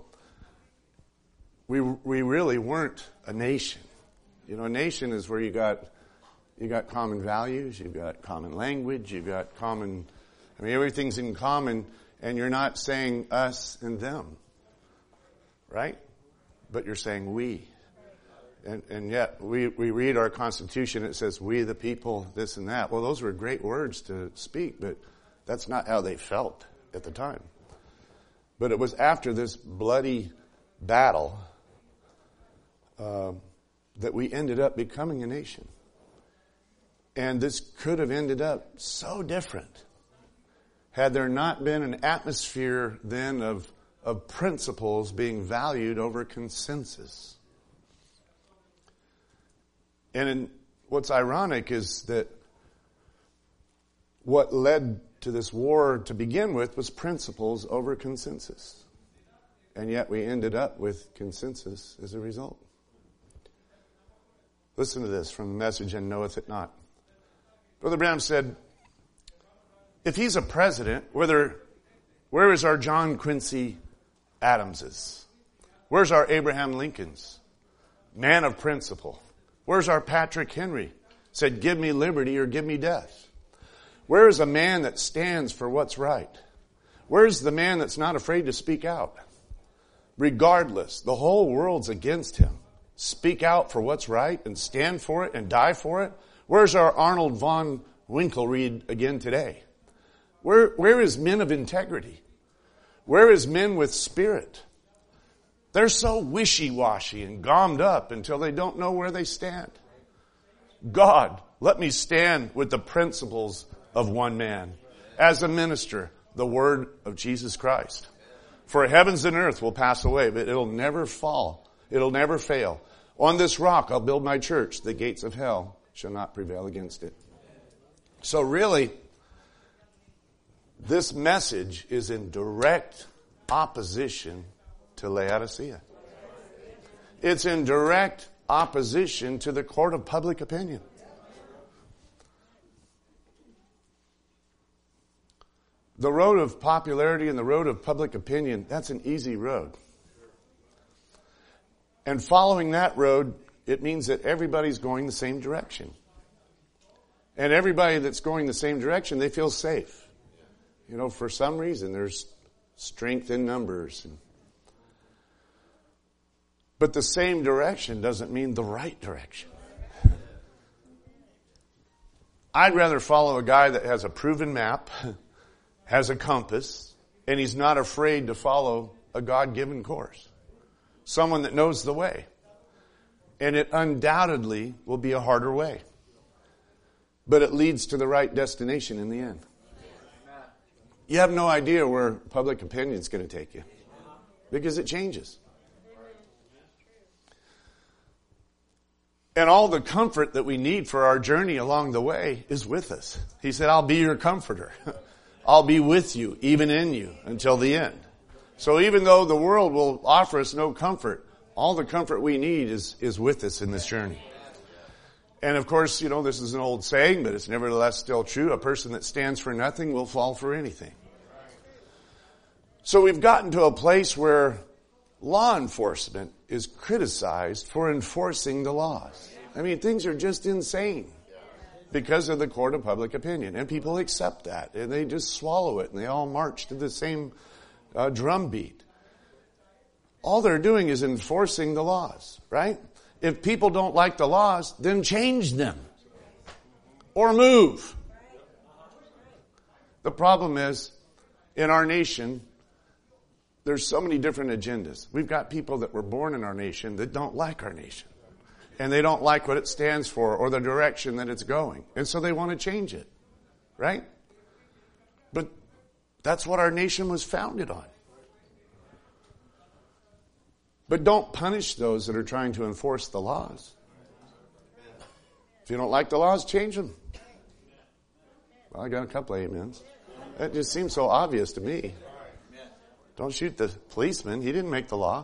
we we really weren't a nation. You know, a nation is where you got You got common values, you've got common language, you've got common, I mean, everything's in common, and you're not saying us and them, right? But you're saying we. And, and yet, we, we read our Constitution, it says, we the people, this and that. Well, those were great words to speak, but that's not how they felt at the time. But it was after this bloody battle uh, that we ended up becoming a nation. And this could have ended up so different had there not been an atmosphere then of, of principles being valued over consensus. And in, what's ironic is that what led to this war to begin with was principles over consensus. And yet we ended up with consensus as a result. Listen to this from the Message, and knoweth it not. Brother Branham said, if he's a president, whether, where is our John Quincy Adamses? Where's our Abraham Lincolns? Man of principle. Where's our Patrick Henry? Said, give me liberty or give me death. Where is a man that stands for what's right? Where's the man that's not afraid to speak out? Regardless, the whole world's against him. Speak out for what's right and stand for it and die for it. Where's our Arnold von Winkelried again today? Where, where is men of integrity? Where is men with spirit? They're so wishy-washy and gommed up until they don't know where they stand. God, let me stand with the principles of one man. As a minister, the word of Jesus Christ. For heavens and earth will pass away, but it'll never fall. It'll never fail. On this rock I'll build my church. The gates of hell shall not prevail against it. So really, this message is in direct opposition to Laodicea. It's in direct opposition to the court of public opinion. The road of popularity and the road of public opinion, that's an easy road. And following that road, it means that everybody's going the same direction. And everybody that's going the same direction, they feel safe. You know, for some reason, there's strength in numbers. And But the same direction doesn't mean the right direction. I'd rather follow a guy that has a proven map, has a compass, and he's not afraid to follow a God-given course. Someone that knows the way. And it undoubtedly will be a harder way. But it leads to the right destination in the end. You have no idea where public opinion is going to take you. Because it changes. And all the comfort that we need for our journey along the way is with us. He said, I'll be your comforter. I'll be with you, even in you, until the end. So even though the world will offer us no comfort, all the comfort we need is, is with us in this journey. And of course, you know, this is an old saying, but it's nevertheless still true. A person that stands for nothing will fall for anything. So we've gotten to a place where law enforcement is criticized for enforcing the laws. I mean, things are just insane because of the court of public opinion. And people accept that, and they just swallow it, and they all march to the same uh, drum beat. All they're doing is enforcing the laws, right? If people don't like the laws, then change them. Or move. The problem is, in our nation, there's so many different agendas. We've got people that were born in our nation that don't like our nation. And they don't like what it stands for or the direction that it's going. And so they want to change it. Right? But that's what our nation was founded on. But don't punish those that are trying to enforce the laws. If you don't like the laws, change them. Well, I got a couple of amens. That just seems so obvious to me. Don't shoot the policeman. He didn't make the law.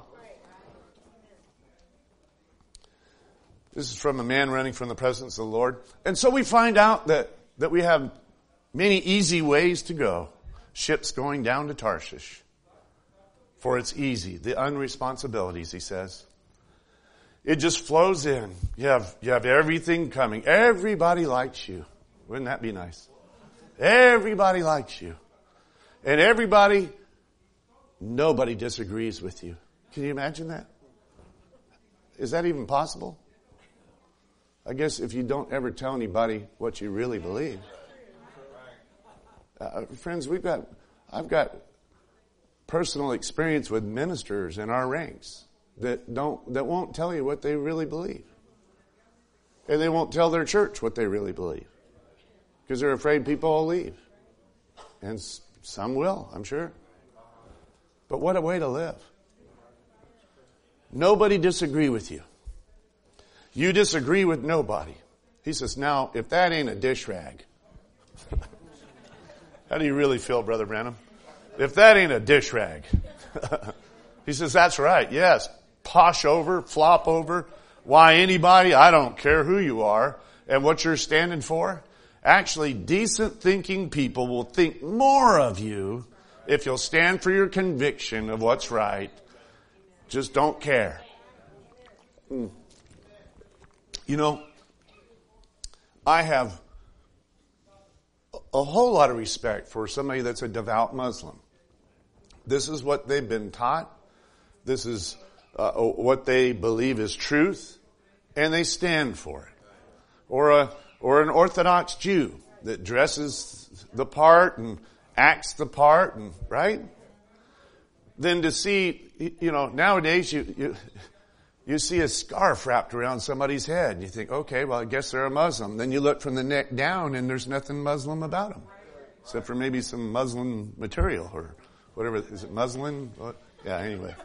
This is from a man running from the presence of the Lord. And so we find out that, that we have many easy ways to go. Ships going down to Tarshish. For it's easy. The unresponsibilities, he says. It just flows in. You have, you have everything coming. Everybody likes you. Wouldn't that be nice? Everybody likes you. And everybody, nobody disagrees with you. Can you imagine that? Is that even possible? I guess if you don't ever tell anybody what you really believe. Uh, friends, we've got, I've got personal experience with ministers in our ranks that don't, that won't tell you what they really believe. And they won't tell their church what they really believe. Because they're afraid people will leave. And some will, I'm sure. But what a way to live. Nobody disagree with you. You disagree with nobody. He says, now, if that ain't a dish rag, how do you really feel, Brother Branham? If that ain't a dish rag. He says, that's right, yes. Posh over, flop over. Why anybody, I don't care who you are and what you're standing for. Actually, decent thinking people will think more of you if you'll stand for your conviction of what's right. Just don't care. Mm. You know, I have a whole lot of respect for somebody that's a devout Muslim. This is what they've been taught. This is uh, what they believe is truth, and they stand for it. Or a or an Orthodox Jew that dresses the part and acts the part, and right? Then to see, you know, nowadays you you. You see a scarf wrapped around somebody's head. You think, okay, well, I guess they're a Muslim. Then you look from the neck down and there's nothing Muslim about them. Except for maybe some Muslim material or whatever. Is it muslin? What? Yeah, anyway.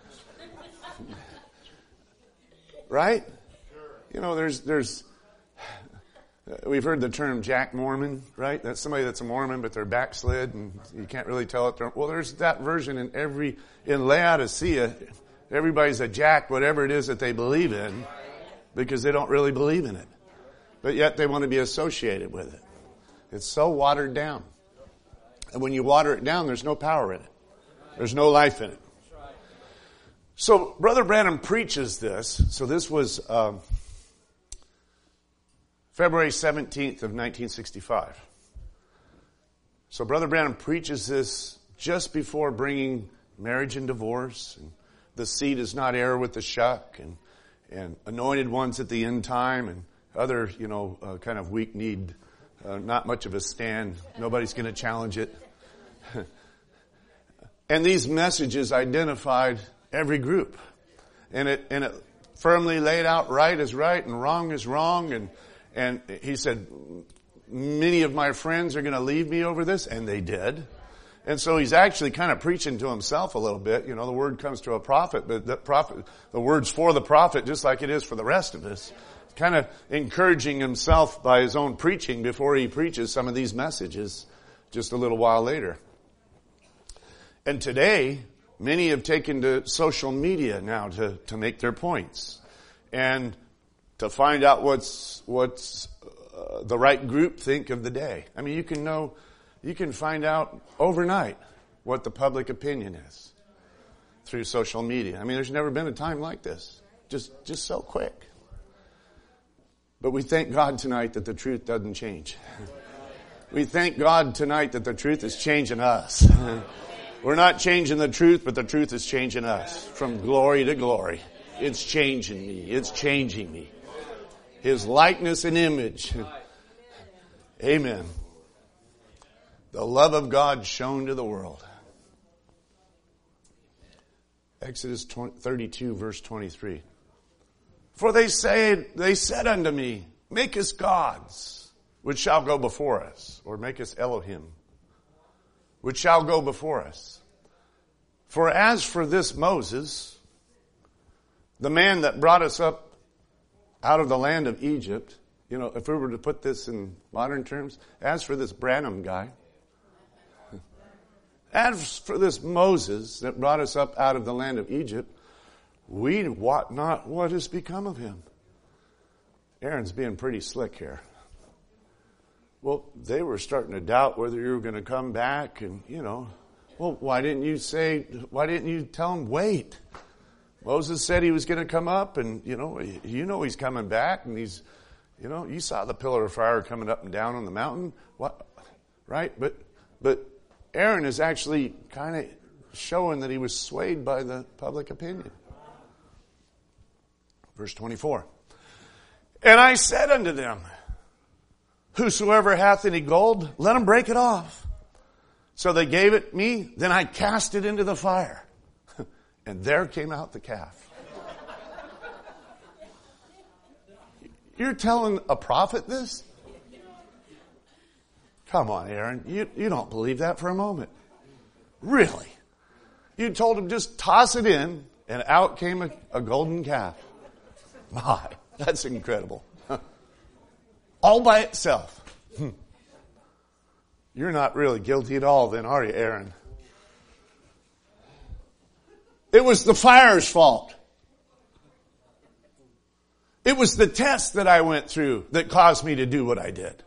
Right? You know, there's, there's, we've heard the term Jack Mormon, right? That's somebody that's a Mormon, but they're backslid and you can't really tell it. Well, there's that version in every, in Laodicea. Everybody's a jack, whatever it is that they believe in, because they don't really believe in it. But yet they want to be associated with it. It's so watered down. And when you water it down, there's no power in it. There's no life in it. So Brother Branham preaches this. So this was um, February seventeenth of nineteen sixty-five. So Brother Branham preaches this just before bringing marriage and divorce, and the seed is not heir with the shuck, and, and anointed ones at the end time, and other, you know, uh, kind of weak-kneed, uh, not much of a stand. Nobody's going to challenge it. And these messages identified every group. And it, and it firmly laid out right is right and wrong is wrong. And, and he said, many of my friends are going to leave me over this, and they did. And so he's actually kind of preaching to himself a little bit. You know, the word comes to a prophet, but the prophet, the word's for the prophet just like it is for the rest of us. Kind of encouraging himself by his own preaching before he preaches some of these messages just a little while later. And today, many have taken to social media now to, to make their points and to find out what's, what's uh, the right group think of the day. I mean, you can know You can find out overnight what the public opinion is through social media. I mean, there's never been a time like this. Just, just so quick. But we thank God tonight that the truth doesn't change. We thank God tonight that the truth is changing us. We're not changing the truth, but the truth is changing us from glory to glory. It's changing me. It's changing me. His likeness and image. Amen. The love of God shown to the world. Exodus thirty-two, verse twenty-three. For they say, they said unto me, make us gods, which shall go before us, or make us Elohim, which shall go before us. For as for this Moses, the man that brought us up out of the land of Egypt, you know, if we were to put this in modern terms, as for this Branham guy, as for this Moses that brought us up out of the land of Egypt, we wot not what has become of him. Aaron's being pretty slick here. Well, they were starting to doubt whether you were going to come back, and, you know, well, why didn't you say, why didn't you tell them, wait, Moses said he was going to come up, and you know, you know he's coming back, and he's, you know, you saw the pillar of fire coming up and down on the mountain, what, right? But but Aaron is actually kind of showing that he was swayed by the public opinion. Verse twenty-four. And I said unto them, whosoever hath any gold, let him break it off. So they gave it me, then I cast it into the fire. And there came out the calf. You're telling a prophet this? Come on, Aaron. You, you don't believe that for a moment. Really? You told him just toss it in, and out came a, a golden calf. My, that's incredible. All by itself. You're not really guilty at all then, are you, Aaron? It was the fire's fault. It was the test that I went through that caused me to do what I did.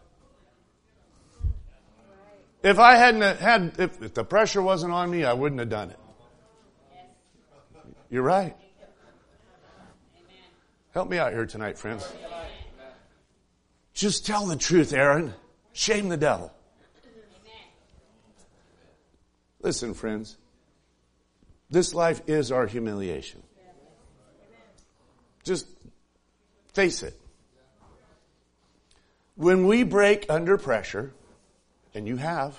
If I hadn't had, if, if the pressure wasn't on me, I wouldn't have done it. You're right. Help me out here tonight, friends. Just tell the truth, Aaron. Shame the devil. Listen, friends. This life is our humiliation. Just face it. When we break under pressure, and you have,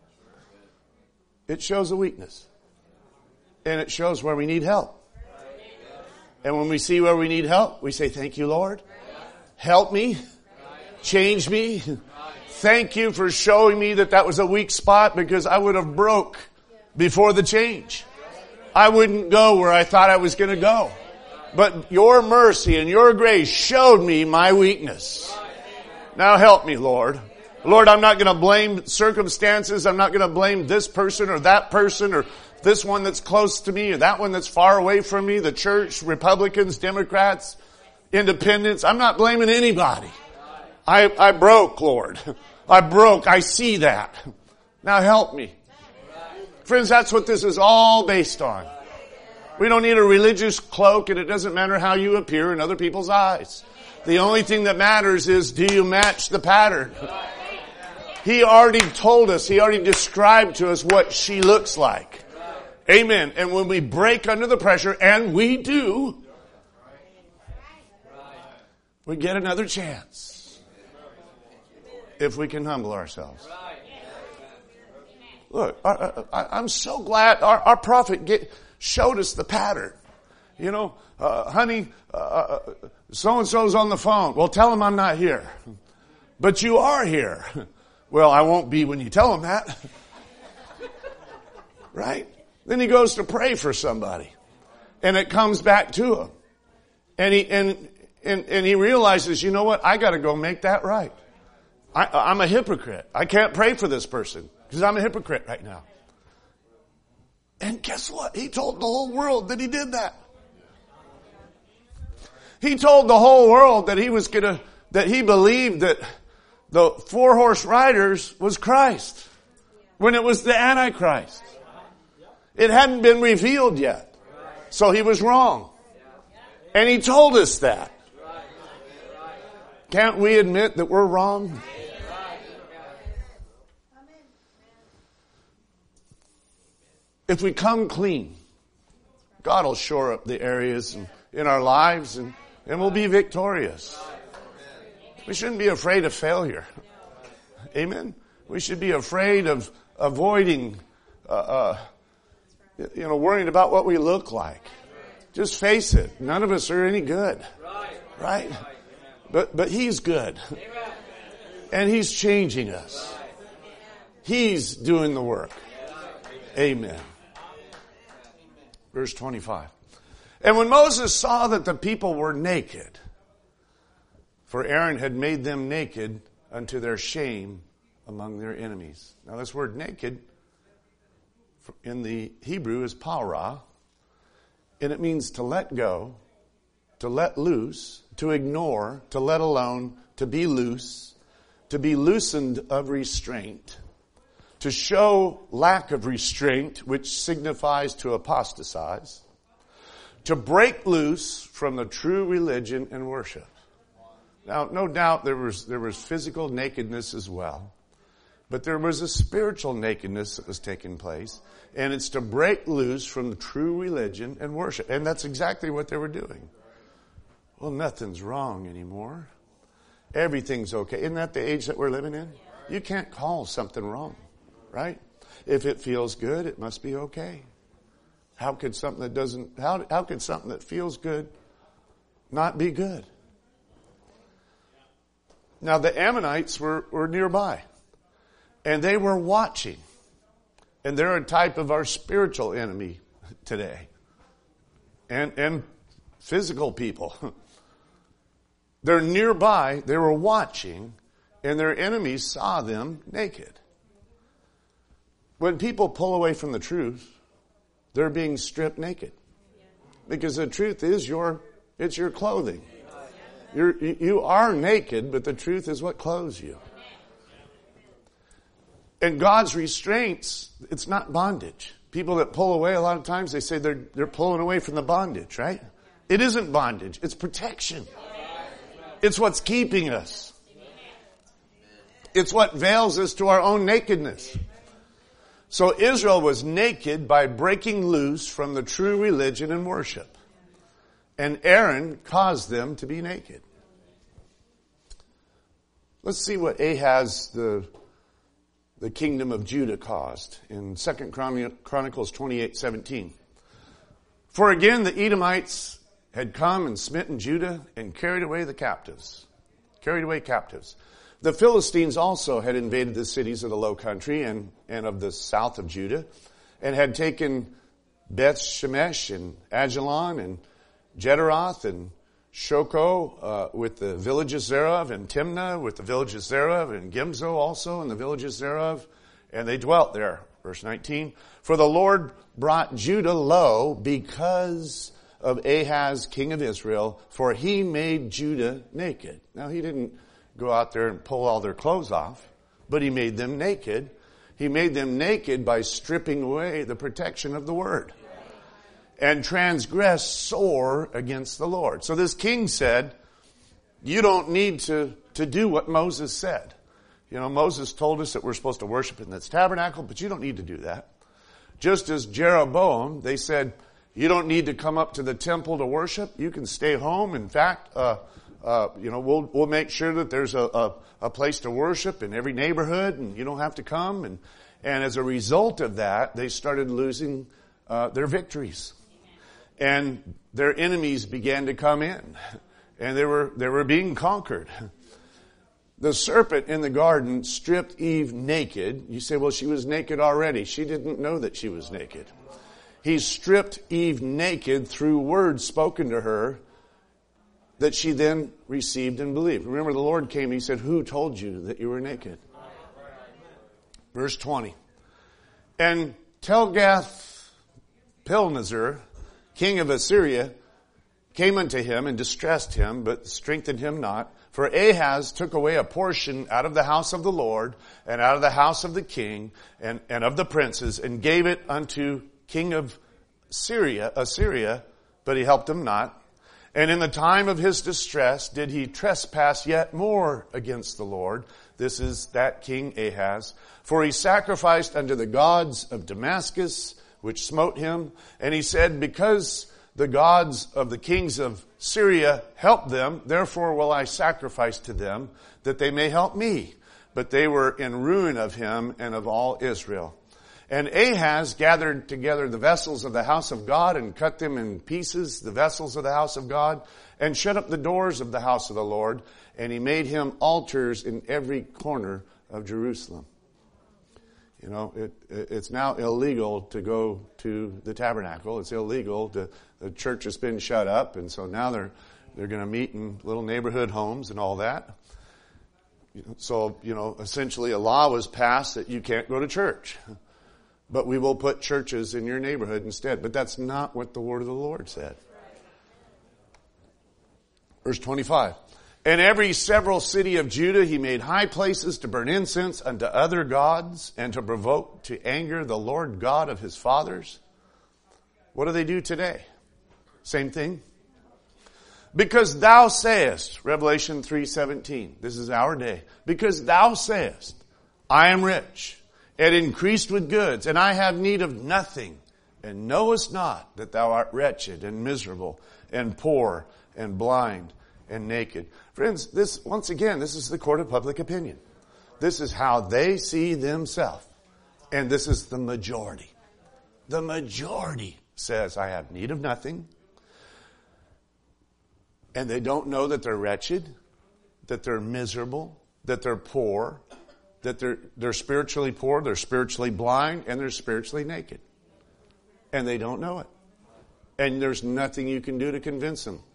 it shows a weakness. And it shows where we need help. And when we see where we need help, we say, thank you, Lord. Help me. Change me. Thank you for showing me that that was a weak spot, because I would have broke before the change. I wouldn't go where I thought I was going to go. But your mercy and your grace showed me my weakness. Now help me, Lord. Lord, I'm not going to blame circumstances. I'm not going to blame this person or that person or this one that's close to me or that one that's far away from me, the church, Republicans, Democrats, independents. I'm not blaming anybody. I, I broke, Lord. I broke. I see that. Now help me. Friends, that's what this is all based on. We don't need a religious cloak, and it doesn't matter how you appear in other people's eyes. The only thing that matters is, do you match the pattern? He already told us, he already described to us what she looks like. Amen. And when we break under the pressure, and we do, we get another chance. If we can humble ourselves. Look, I, I, I'm so glad our, our prophet get, showed us the pattern. You know, uh, honey, uh, so-and-so's on the phone. Well, tell him I'm not here. But you are here. Well, I won't be when you tell him that. Right? Then he goes to pray for somebody. And it comes back to him. And he, and, and, and he realizes, you know what? I gotta go make that right. I, I'm a hypocrite. I can't pray for this person because I'm a hypocrite right now. And guess what? He told the whole world that he did that. He told the whole world that he was gonna, that he believed that the four horse riders was Christ when it was the Antichrist. It hadn't been revealed yet. So he was wrong. And he told us that. Can't we admit that we're wrong? If we come clean, God will shore up the areas in, in our lives and, and we'll be victorious. We shouldn't be afraid of failure. Amen. We should be afraid of avoiding, uh, uh, you know, worrying about what we look like. Just face it. None of us are any good. Right? But, but He's good. And He's changing us. He's doing the work. Amen. Verse twenty-five. And when Moses saw that the people were naked, for Aaron had made them naked unto their shame among their enemies. Now this word naked in the Hebrew is para, and it means to let go, to let loose, to ignore, to let alone, to be loose, to be loosened of restraint, to show lack of restraint, which signifies to apostatize, to break loose from the true religion and worship. Now, no doubt there was, there was physical nakedness as well, but there was a spiritual nakedness that was taking place, and it's to break loose from the true religion and worship. And that's exactly what they were doing. Well, nothing's wrong anymore. Everything's okay. Isn't that the age that we're living in? You can't call something wrong, right? If it feels good, it must be okay. How could something that doesn't, how, how could something that feels good not be good? Now the Ammonites were, were nearby, and they were watching. And they're a type of our spiritual enemy today. And, and physical people. They're nearby, they were watching, and their enemies saw them naked. When people pull away from the truth, they're being stripped naked. Because the truth is your, it's your clothing. You're, you are naked, but the truth is what clothes you. And God's restraints, it's not bondage. People that pull away, a lot of times they say they're, they're pulling away from the bondage, right? It isn't bondage, it's protection. It's what's keeping us. It's what veils us to our own nakedness. So Israel was naked by breaking loose from the true religion and worship. And Aaron caused them to be naked. Let's see what Ahaz, the, the kingdom of Judah, caused in Second Chronicles twenty-eight seventeen. For again the Edomites had come and smitten Judah and carried away the captives. Carried away captives. The Philistines also had invaded the cities of the low country and, and of the south of Judah, and had taken Beth Shemesh and Ajalon and Gederoth and Shoko uh, with the villages thereof, and Timnah with the villages thereof, and Gimzo also and the villages thereof, and they dwelt there. Verse nineteen. For the Lord brought Judah low because of Ahaz, king of Israel, for he made Judah naked. Now he didn't go out there and pull all their clothes off, but he made them naked. He made them naked by stripping away the protection of the word. And transgress sore against the Lord. So this king said, you don't need to, to do what Moses said. You know, Moses told us that we're supposed to worship in this tabernacle, but you don't need to do that. Just as Jeroboam, they said, you don't need to come up to the temple to worship. You can stay home. In fact, uh, uh, you know, we'll, we'll make sure that there's a, a, a place to worship in every neighborhood, and you don't have to come. And, and as a result of that, they started losing, uh, their victories. And their enemies began to come in. And they were, they were being conquered. The serpent in the garden stripped Eve naked. You say, well, she was naked already. She didn't know that she was naked. He stripped Eve naked through words spoken to her that she then received and believed. Remember, the Lord came and he said, who told you that you were naked? Verse twenty. And Telgath-Pilneser, king of Assyria, came unto him and distressed him, but strengthened him not. For Ahaz took away a portion out of the house of the Lord, and out of the house of the king, and, and of the princes, and gave it unto king of Syria, Assyria, but he helped him not. And in the time of his distress did he trespass yet more against the Lord. This is that king Ahaz. For he sacrificed unto the gods of Damascus, which smote him. And he said, because the gods of the kings of Syria helped them, therefore will I sacrifice to them, that they may help me. But they were in ruin of him and of all Israel. And Ahaz gathered together the vessels of the house of God and cut them in pieces, the vessels of the house of God, and shut up the doors of the house of the Lord. And he made him altars in every corner of Jerusalem. You know, it, it's now illegal to go to the tabernacle. It's illegal to, the church has been shut up, and so now they're, they're going to meet in little neighborhood homes and all that. So, you know, essentially a law was passed that you can't go to church. But we will put churches in your neighborhood instead. But that's not what the word of the Lord said. Verse twenty-five. In every several city of Judah he made high places to burn incense unto other gods and to provoke to anger the Lord God of his fathers. What do they do today? Same thing. Because thou sayest, Revelation three seventeen, this is our day. Because thou sayest, I am rich, and increased with goods, and I have need of nothing, and knowest not that thou art wretched and miserable and poor and blind and naked. Friends, this, once again, this is the court of public opinion. This is how they see themselves. And this is the majority. The majority says, I have need of nothing. And they don't know that they're wretched, that they're miserable, that they're poor, that they're, they're spiritually poor, they're spiritually blind, and they're spiritually naked. And they don't know it. And there's nothing you can do to convince them.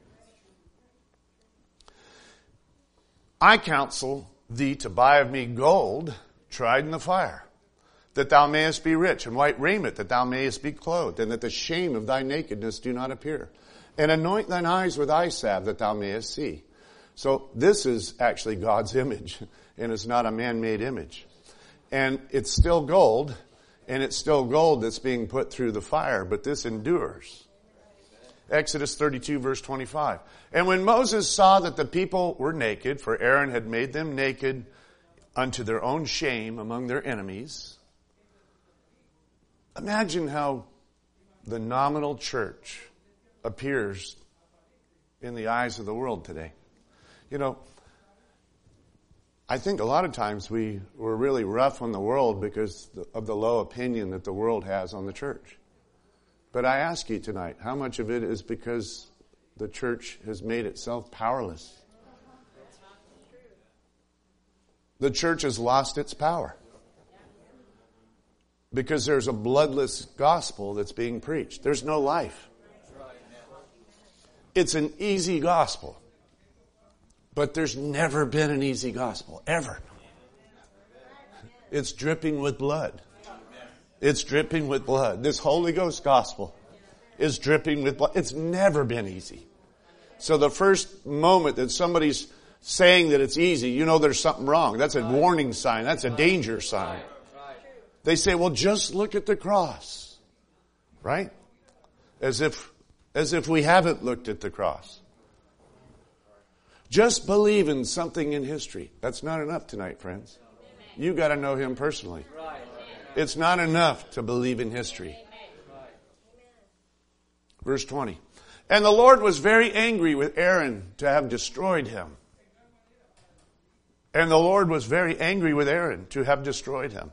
I counsel thee to buy of me gold tried in the fire, that thou mayest be rich, and white raiment, that thou mayest be clothed, and that the shame of thy nakedness do not appear. And anoint thine eyes with eye salve, that thou mayest see. So this is actually God's image, and it's not a man-made image. And it's still gold, and it's still gold that's being put through the fire, but this endures. Exodus thirty-two, verse twenty-five. And when Moses saw that the people were naked, for Aaron had made them naked unto their own shame among their enemies. Imagine how the nominal church appears in the eyes of the world today. You know, I think a lot of times we were really rough on the world because of the low opinion that the world has on the church. But I ask you tonight, how much of it is because the church has made itself powerless? The church has lost its power because there's a bloodless gospel that's being preached. There's no life. It's an easy gospel. But there's never been an easy gospel, ever. It's dripping with blood. It's dripping with blood. This Holy Ghost gospel is dripping with blood. It's never been easy. So the first moment that somebody's saying that it's easy, you know there's something wrong. That's a warning sign. That's a danger sign. They say, well, just look at the cross. Right? As if, as if we haven't looked at the cross. Just believe in something in history. That's not enough tonight, friends. You got to know Him personally. It's not enough to believe in history. Verse twenty. And the Lord was very angry with Aaron to have destroyed him. And the Lord was very angry with Aaron to have destroyed him.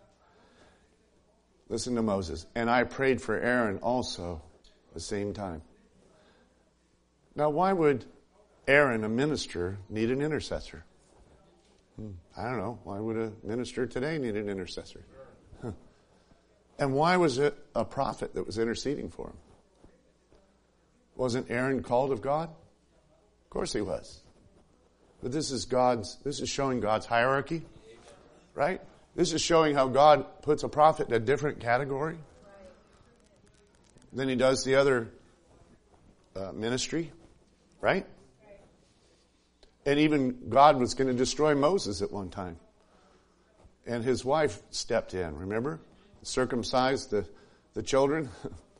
Listen to Moses. And I prayed for Aaron also at the same time. Now, why would Aaron, a minister, need an intercessor? Hmm, I don't know. Why would a minister today need an intercessor? Huh. And why was it a prophet that was interceding for him? Wasn't Aaron called of God? Of course he was. But this is God's, this is showing God's hierarchy, right? This is showing how God puts a prophet in a different category than He does the other uh, ministry, right? And even God was going to destroy Moses at one time. And his wife stepped in, remember? Circumcised the, the children.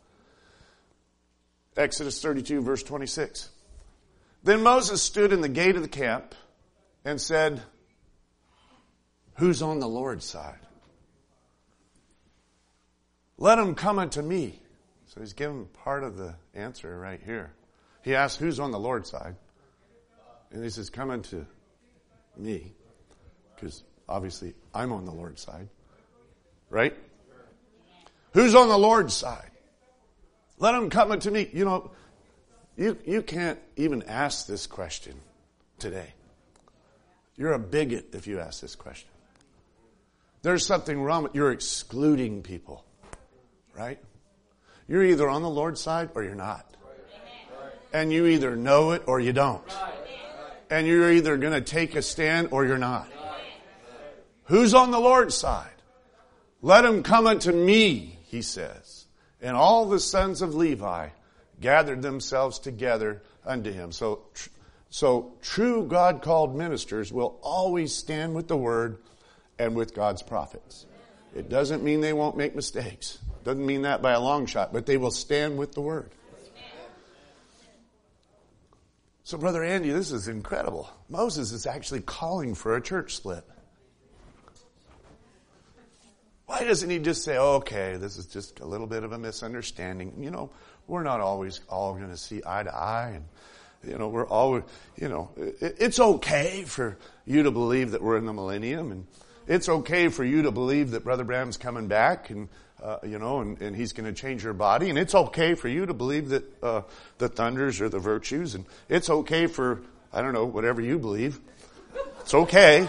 Exodus thirty-two, verse twenty-six. Then Moses stood in the gate of the camp and said, who's on the Lord's side? Let him come unto me. So he's given part of the answer right here. He asks, who's on the Lord's side? And he says, come unto me. Because obviously I'm on the Lord's side. Right? Who's on the Lord's side? Let him come unto me. You know, you, you can't even ask this question today. You're a bigot if you ask this question. There's something wrong with, you're excluding people. Right? You're either on the Lord's side or you're not. And you either know it or you don't. And you're either going to take a stand or you're not. Who's on the Lord's side? Let him come unto me, he says. And all the sons of Levi gathered themselves together unto him. So, so true God-called ministers will always stand with the Word and with God's prophets. It doesn't mean they won't make mistakes. Doesn't mean that by a long shot, but they will stand with the Word. So, Brother Andy, this is incredible. Moses is actually calling for a church split. Why doesn't he just say, oh, okay, this is just a little bit of a misunderstanding. You know, we're not always all going to see eye to eye. And, you know, we're always, you know, it, it's okay for you to believe that we're in the millennium. And it's okay for you to believe that Brother Branham's coming back and, uh, you know, and, and he's going to change your body. And it's okay for you to believe that uh, the thunders are the virtues. And it's okay for, I don't know, whatever you believe. It's okay.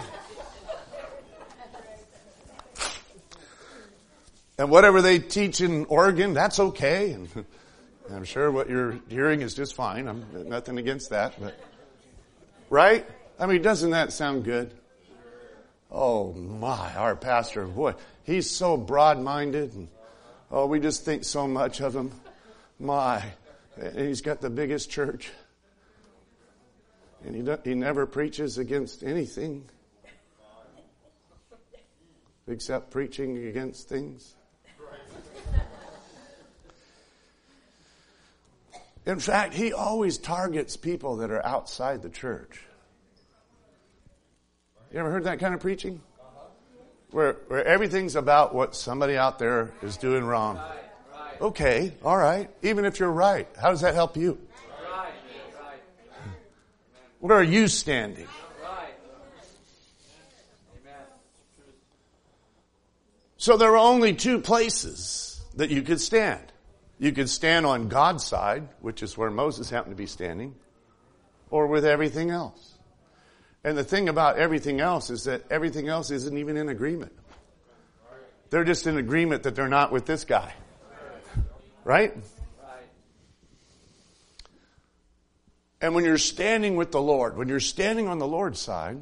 And whatever they teach in Oregon, that's okay. And I'm sure what you're hearing is just fine. I'm nothing against that. But right? I mean, doesn't that sound good? Oh my, our pastor, boy, he's so broad-minded. And, oh, we just think so much of him. My, and he's got the biggest church. And he, he never preaches against anything except preaching against things. In fact, he always targets people that are outside the church. You ever heard that kind of preaching? Where, where everything's about what somebody out there is doing wrong. Okay, all right. Even if you're right, how does that help you? Where are you standing? So there are only two places that you could stand. You could stand on God's side, which is where Moses happened to be standing, or with everything else. And the thing about everything else is that everything else isn't even in agreement. They're just in agreement that they're not with this guy. Right? And when you're standing with the Lord, when you're standing on the Lord's side,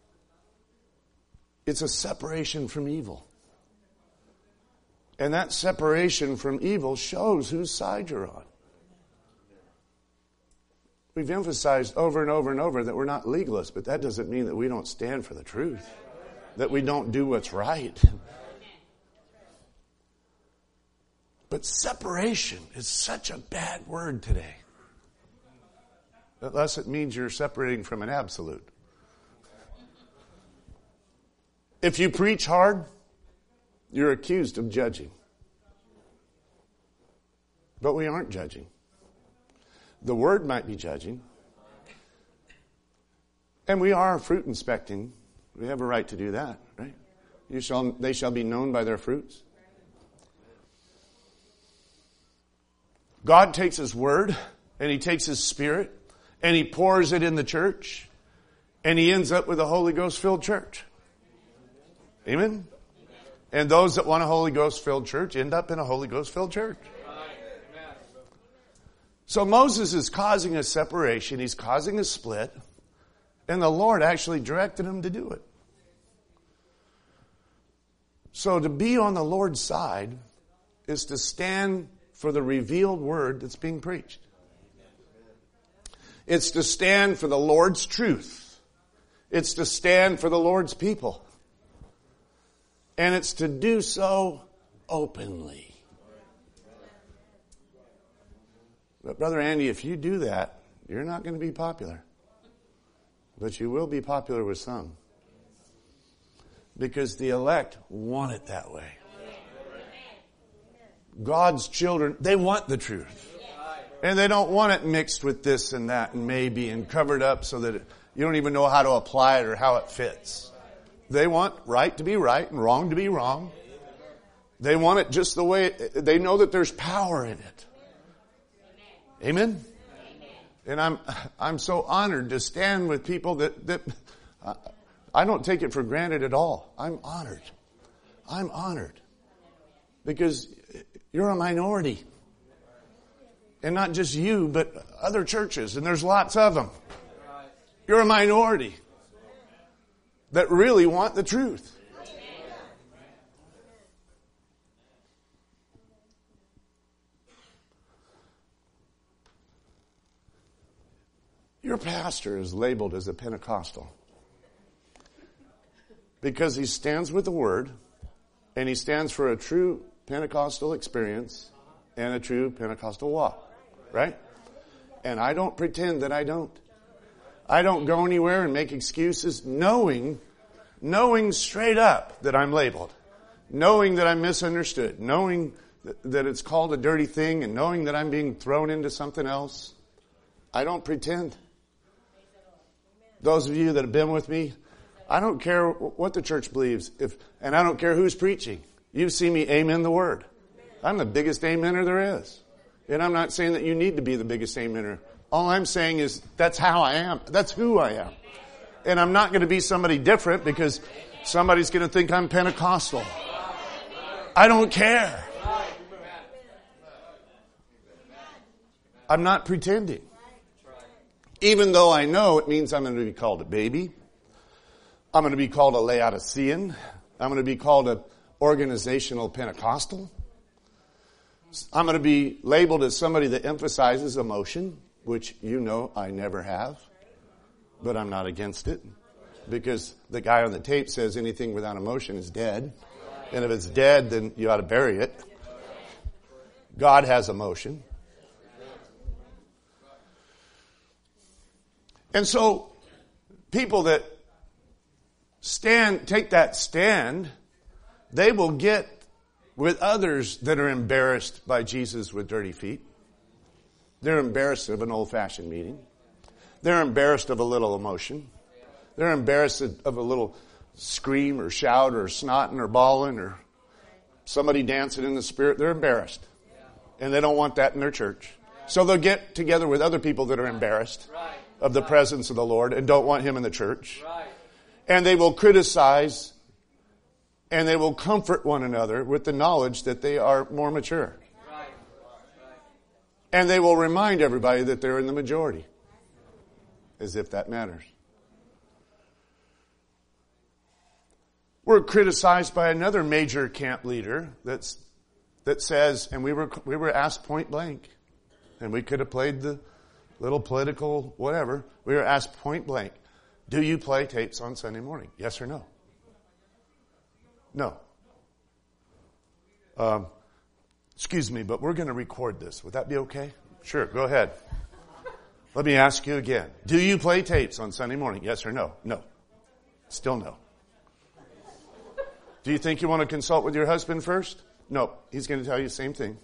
it's a separation from evil. And that separation from evil shows whose side you're on. We've emphasized over and over and over that we're not legalists, but that doesn't mean that we don't stand for the truth, that we don't do what's right. But separation is such a bad word today. Unless it means you're separating from an absolute. If you preach hard, you're accused of judging. But we aren't judging. The Word might be judging. And we are fruit inspecting. We have a right to do that, right? You shall, they shall be known by their fruits. God takes His Word, and He takes His Spirit, and He pours it in the church, and He ends up with a Holy Ghost-filled church. Amen? And those that want a Holy Ghost-filled church end up in a Holy Ghost-filled church. So Moses is causing a separation. He's causing a split. And the Lord actually directed him to do it. So to be on the Lord's side is to stand for the revealed word that's being preached. It's to stand for the Lord's truth. It's to stand for the Lord's people. And it's to do so openly. But Brother Andy, if you do that, you're not going to be popular. But you will be popular with some. Because the elect want it that way. God's children, they want the truth. And they don't want it mixed with this and that and maybe and covered up so that it, you don't even know how to apply it or how it fits. They want right to be right and wrong to be wrong. They want it just the way it, they know that there's power in it. Amen? And I'm I'm so honored to stand with people that, that uh, I don't take it for granted at all. I'm honored. I'm honored. Because you're a minority. And not just you, but other churches. And there's lots of them. You're a minority that really want the truth. Your pastor is labeled as a Pentecostal because he stands with the Word and he stands for a true Pentecostal experience and a true Pentecostal walk, right? And I don't pretend that I don't. I don't go anywhere and make excuses knowing, knowing straight up that I'm labeled, knowing that I'm misunderstood, knowing that, that it's called a dirty thing, and knowing that I'm being thrown into something else. I don't pretend. Those of you that have been with me, I don't care what the church believes, if, and I don't care who's preaching. You see me amen the word. I'm the biggest amener there is. And I'm not saying that you need to be the biggest amener. All I'm saying is that's how I am. That's who I am. And I'm not going to be somebody different because somebody's going to think I'm Pentecostal. I don't care. I'm not pretending. Even though I know it means I'm going to be called a baby. I'm going to be called a Laodicean. I'm going to be called an organizational Pentecostal. I'm going to be labeled as somebody that emphasizes emotion, which you know I never have. But I'm not against it. Because the guy on the tape says anything without emotion is dead. And if it's dead, then you ought to bury it. God has emotion. And so, people that stand, take that stand, they will get with others that are embarrassed by Jesus with dirty feet. They're embarrassed of an old-fashioned meeting. They're embarrassed of a little emotion. They're embarrassed of a little scream or shout or snotting or bawling or somebody dancing in the spirit. They're embarrassed. And they don't want that in their church. So they'll get together with other people that are embarrassed of the presence of the Lord and don't want Him in the church. And they will criticize and they will comfort one another with the knowledge that they are more mature. And they will remind everybody that they're in the majority. As if that matters. We're criticized by another major camp leader that's, that says, and we were, we were asked point blank, and we could have played the little political whatever. We were asked point blank, do you play tapes on Sunday morning? Yes or no? No. Um, excuse me, but we're going to record this. Would that be okay? Sure, go ahead. Let me ask you again. Do you play tapes on Sunday morning? Yes or no? No. Still no. Do you think you want to consult with your husband first? No. He's going to tell you the same thing.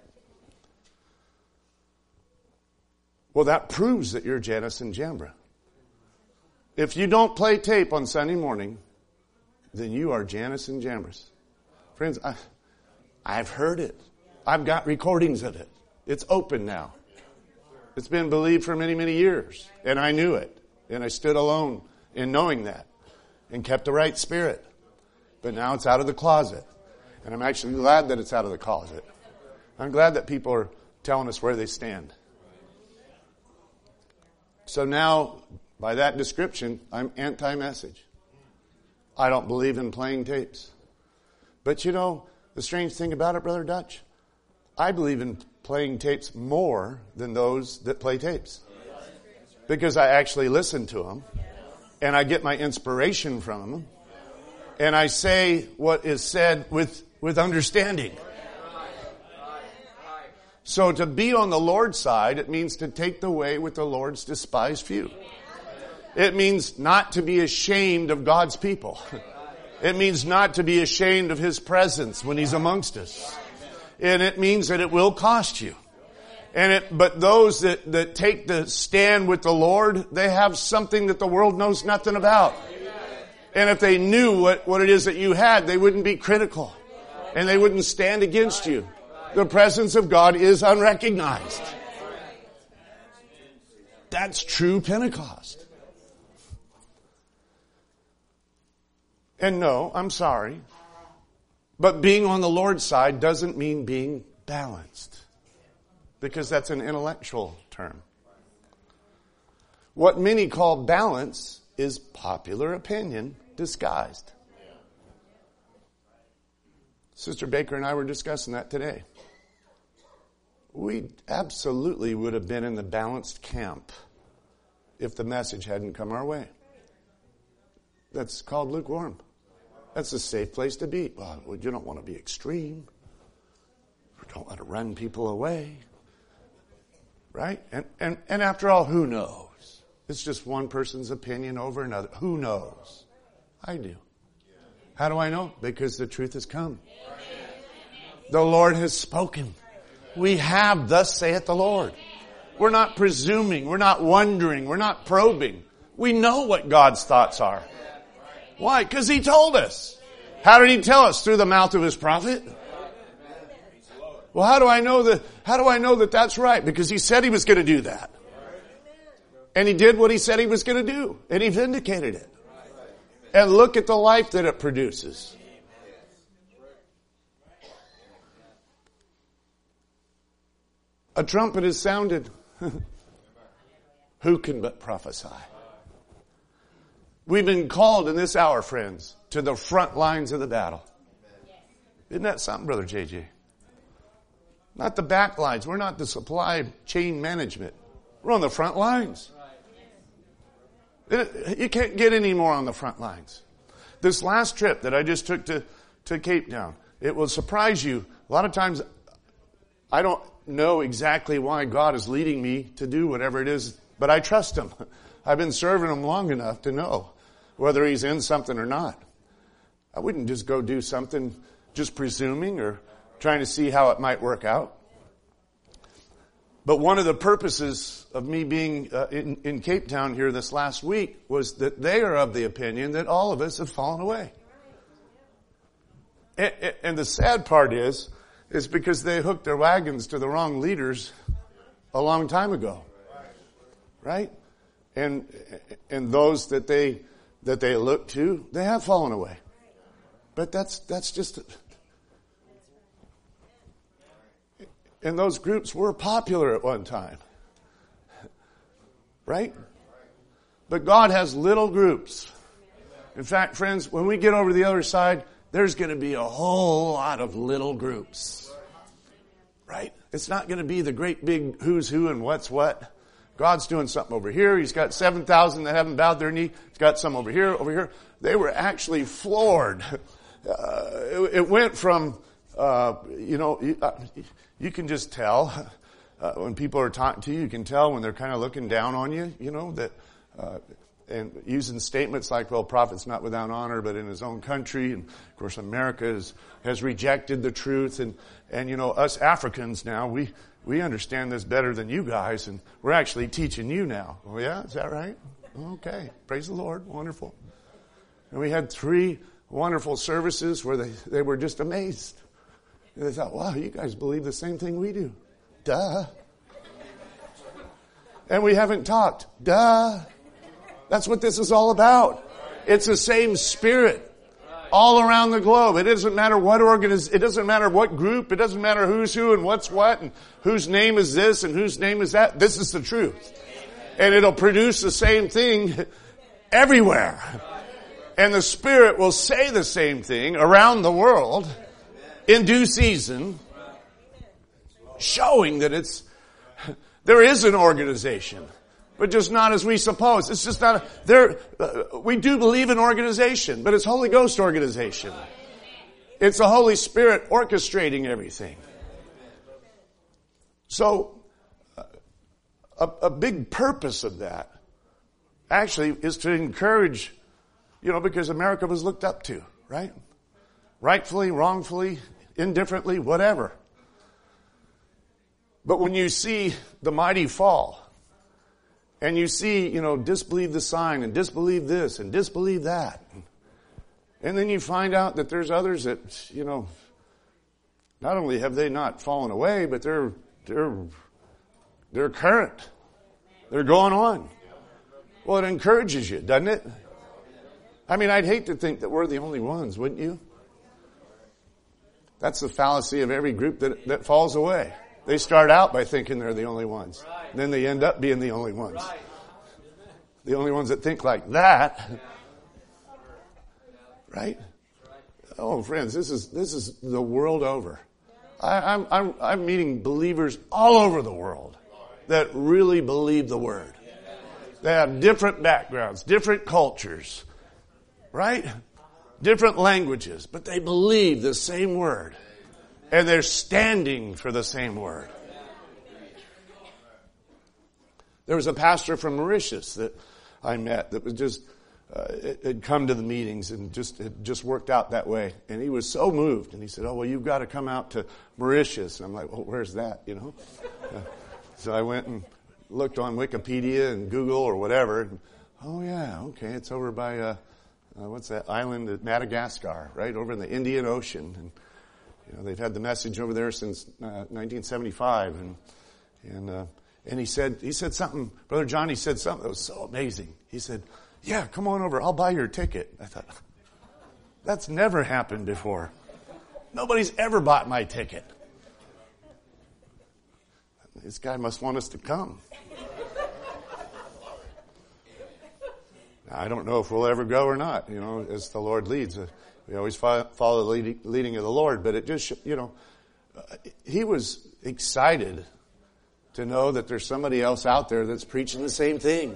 Well, that proves that you're Janus and Jambra. If you don't play tape on Sunday morning, then you are Janus and Jambres. Friends, I, I've heard it. I've got recordings of it. It's open now. It's been believed for many, many years. And I knew it. And I stood alone in knowing that. And kept the right spirit. But now it's out of the closet. And I'm actually glad that it's out of the closet. I'm glad that people are telling us where they stand. So now, by that description, I'm anti-message. I don't believe in playing tapes. But you know, the strange thing about it, Brother Dutch, I believe in playing tapes more than those that play tapes. Because I actually listen to them. And I get my inspiration from them. And I say what is said with, with understanding. So to be on the Lord's side, it means to take the way with the Lord's despised few. It means not to be ashamed of God's people. It means not to be ashamed of His presence when He's amongst us. And it means that it will cost you. And it, but those that, that take the stand with the Lord, they have something that the world knows nothing about. And if they knew what, what it is that you had, they wouldn't be critical. And they wouldn't stand against you. The presence of God is unrecognized. That's true Pentecost. And no, I'm sorry. But being on the Lord's side doesn't mean being balanced. Because that's an intellectual term. What many call balance is popular opinion disguised. Sister Baker and I were discussing that today. We absolutely would have been in the balanced camp if the message hadn't come our way. That's called lukewarm. That's a safe place to be. Well, you don't want to be extreme. You don't want to run people away. Right? And, and, and after all, who knows? It's just one person's opinion over another. Who knows? I do. How do I know? Because the truth has come. The Lord has spoken. We have, thus saith the Lord. We're not presuming. We're not wondering. We're not probing. We know what God's thoughts are. Why? Because He told us. How did He tell us? Through the mouth of His prophet? Well, how do I know that, how do I know that that's right? Because He said He was going to do that. And He did what He said He was going to do. And He vindicated it. And look at the life that it produces. A trumpet is sounded. Who can but prophesy? We've been called in this hour, friends, to the front lines of the battle. Isn't that something, Brother J J? Not the back lines. We're not the supply chain management. We're on the front lines. You can't get any more on the front lines. This last trip that I just took to, to Cape Town, it will surprise you. A lot of times, I don't know exactly why God is leading me to do whatever it is, but I trust Him. I've been serving Him long enough to know whether He's in something or not. I wouldn't just go do something just presuming or trying to see how it might work out. But one of the purposes of me being uh, in, in Cape Town here this last week was that they are of the opinion that all of us have fallen away. And, and the sad part is, is because they hooked their wagons to the wrong leaders a long time ago. Right? And, and those that they, that they look to, they have fallen away. But that's, that's just, and those groups were popular at one time. Right? But God has little groups. In fact, friends, when we get over to the other side, there's going to be a whole lot of little groups. Right? It's not going to be the great big who's who and what's what. God's doing something over here. He's got seven thousand that haven't bowed their knee. He's got some over here, over here. They were actually floored. Uh, it, it went from, uh, you know, you, uh, you can just tell uh, when people are talking to you. You can tell when they're kind of looking down on you. You know that, uh, and using statements like, "Well, prophet's not without honor, but in his own country." And of course, America is, has rejected the truth. And and you know, us Africans now we. We understand this better than you guys, and we're actually teaching you now. Oh, yeah? Is that right? Okay. Praise the Lord. Wonderful. And we had three wonderful services where they, they were just amazed. And they thought, wow, you guys believe the same thing we do. Duh. And we haven't talked. Duh. That's what this is all about. It's the same spirit. All around the globe. It doesn't matter what organiz- it doesn't matter what group, it doesn't matter who's who and what's what and whose name is this and whose name is that. This is the truth. And it'll produce the same thing everywhere. And the Spirit will say the same thing around the world in due season, showing that it's, there is an organization. But just not as we suppose. It's just not, a, there, uh, we do believe in organization, but it's Holy Ghost organization. It's the Holy Spirit orchestrating everything. So, uh, a, a big purpose of that actually is to encourage, you know, because America was looked up to, right? Rightfully, wrongfully, indifferently, whatever. But when you see the mighty fall, and you see, you know, disbelieve the sign and disbelieve this and disbelieve that. And then you find out that there's others that, you know, not only have they not fallen away, but they're, they're, they're current. They're going on. Well, it encourages you, doesn't it? I mean, I'd hate to think that we're the only ones, wouldn't you? That's the fallacy of every group that, that falls away. They start out by thinking they're the only ones. Right. Then they end up being the only ones. Right. The only ones that think like that. Right? Oh, friends, this is this is the world over. I, I'm, I'm I'm meeting believers all over the world that really believe the Word. They have different backgrounds, different cultures, right? Different languages, but they believe the same Word. And they're standing for the same Word. There was a pastor from Mauritius that I met that was just, uh, it, had come to the meetings and just, it just worked out that way. And he was so moved. And he said, oh, well, you've got to come out to Mauritius. And I'm like, well, where's that, you know? Uh, so I went and looked on Wikipedia and Google or whatever. And, oh, yeah, okay, it's over by, uh, uh, what's that island at Madagascar, right over in the Indian Ocean. And, you know, they've had the message over there since uh, nineteen seventy-five. And, and, uh, and he said, he said something, Brother John, he said something that was so amazing. He said, yeah, come on over, I'll buy your ticket. I thought, that's never happened before. Nobody's ever bought my ticket. This guy must want us to come. I don't know if we'll ever go or not, you know, as the Lord leads. We always follow the leading, leading of the Lord, but it just, you know, he was excited to know that there's somebody else out there that's preaching the same thing.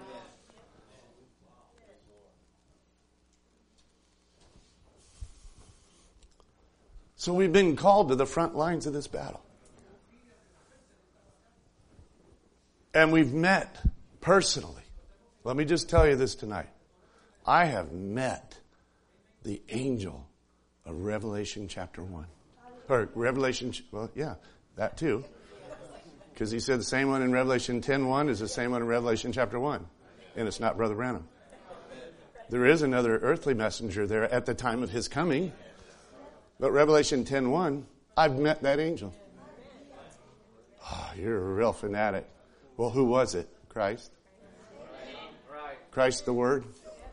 So we've been called to the front lines of this battle. And we've met personally. Let me just tell you this tonight. I have met the angel of Revelation chapter one. Or Revelation, well, yeah, that too. Because he said the same one in Revelation ten one is the same one in Revelation chapter one. And it's not Brother Branham. There is another earthly messenger there at the time of his coming. But Revelation ten one, I've met that angel. Oh, you're a real fanatic. Well, who was it? Christ. Christ the Word.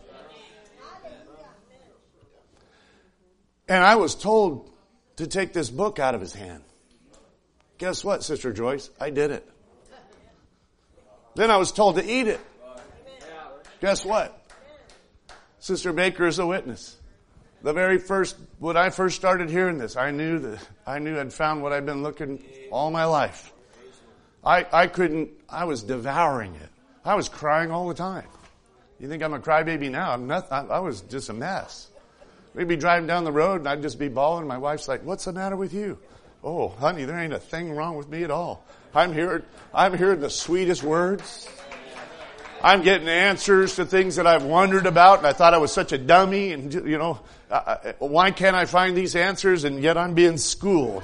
And I was told to take this book out of his hand. Guess what, Sister Joyce? I did it. Then I was told to eat it. Guess what? Sister Baker is a witness. The very first, when I first started hearing this, I knew that I knew I'd found what I'd been looking all my life. I, I couldn't, I was devouring it. I was crying all the time. You think I'm a crybaby now? I'm not, I, I was just a mess. We'd be driving down the road and I'd just be bawling. My wife's like, what's the matter with you? Oh, honey, there ain't a thing wrong with me at all. I'm hearing, I'm hearing the sweetest words. I'm getting answers to things that I've wondered about, and I thought I was such a dummy, and, you know, uh, why can't I find these answers, and yet I'm being schooled.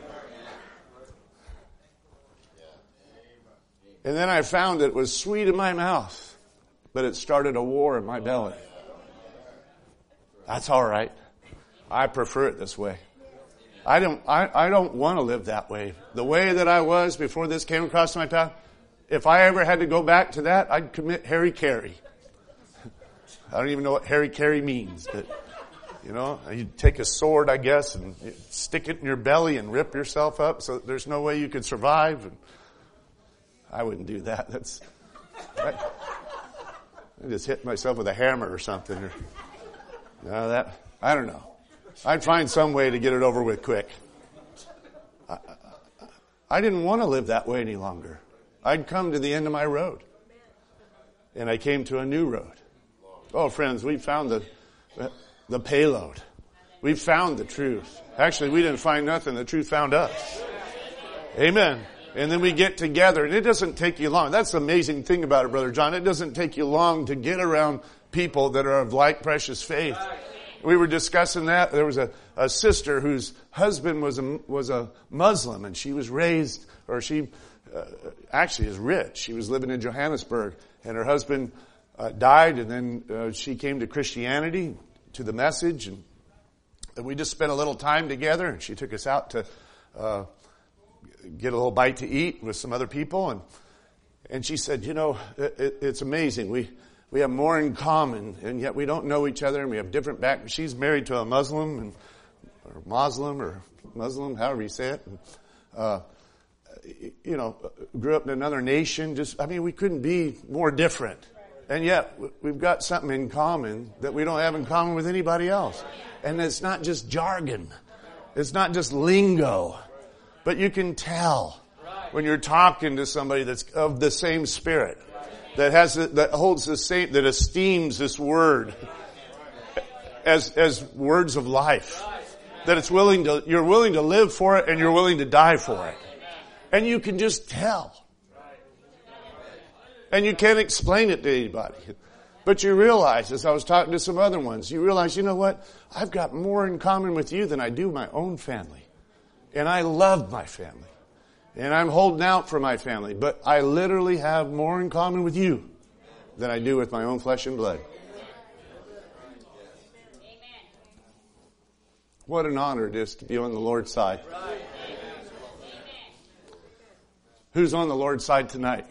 And then I found that it was sweet in my mouth, but it started a war in my belly. That's all right. I prefer it this way. I don't, I, I don't want to live that way. The way that I was before this came across my path, if I ever had to go back to that, I'd commit Harry-Carry. I don't even know what Harry-Carry means, but, you know, you'd take a sword, I guess, and stick it in your belly and rip yourself up so that there's no way you could survive. And I wouldn't do that. That's, I, I just hit myself with a hammer or something. Or, no, that, I don't know. I'd find some way to get it over with quick. I, I, I didn't want to live that way any longer. I'd come to the end of my road. And I came to a new road. Oh, friends, we found the, the payload. We found the truth. Actually, we didn't find nothing. The truth found us. Amen. And then we get together, and it doesn't take you long. That's the amazing thing about it, Brother John. It doesn't take you long to get around people that are of like precious faith. We were discussing that. There was a, a sister whose husband was a, was a Muslim, and she was raised, or she uh, actually is rich. She was living in Johannesburg, and her husband uh, died, and then uh, she came to Christianity, to the message, and, and we just spent a little time together, and she took us out to uh, get a little bite to eat with some other people, and and she said, you know, it, it, it's amazing. We we have more in common, and yet we don't know each other, and we have different back. She's married to a Muslim, and or Muslim, or Muslim, however you say it. And, uh, you know, grew up in another nation. Just, I mean, we couldn't be more different, and yet we've got something in common that we don't have in common with anybody else. And it's not just jargon. It's not just lingo. But you can tell when you're talking to somebody that's of the same spirit, that has, that holds the same, that esteems this word as, as words of life. That it's willing to, you're willing to live for it and you're willing to die for it. And you can just tell. And you can't explain it to anybody. But you realize, as I was talking to some other ones, you realize, you know what? I've got more in common with you than I do my own family. And I love my family. And I'm holding out for my family. But I literally have more in common with you than I do with my own flesh and blood. What an honor it is to be on the Lord's side. Who's on the Lord's side tonight?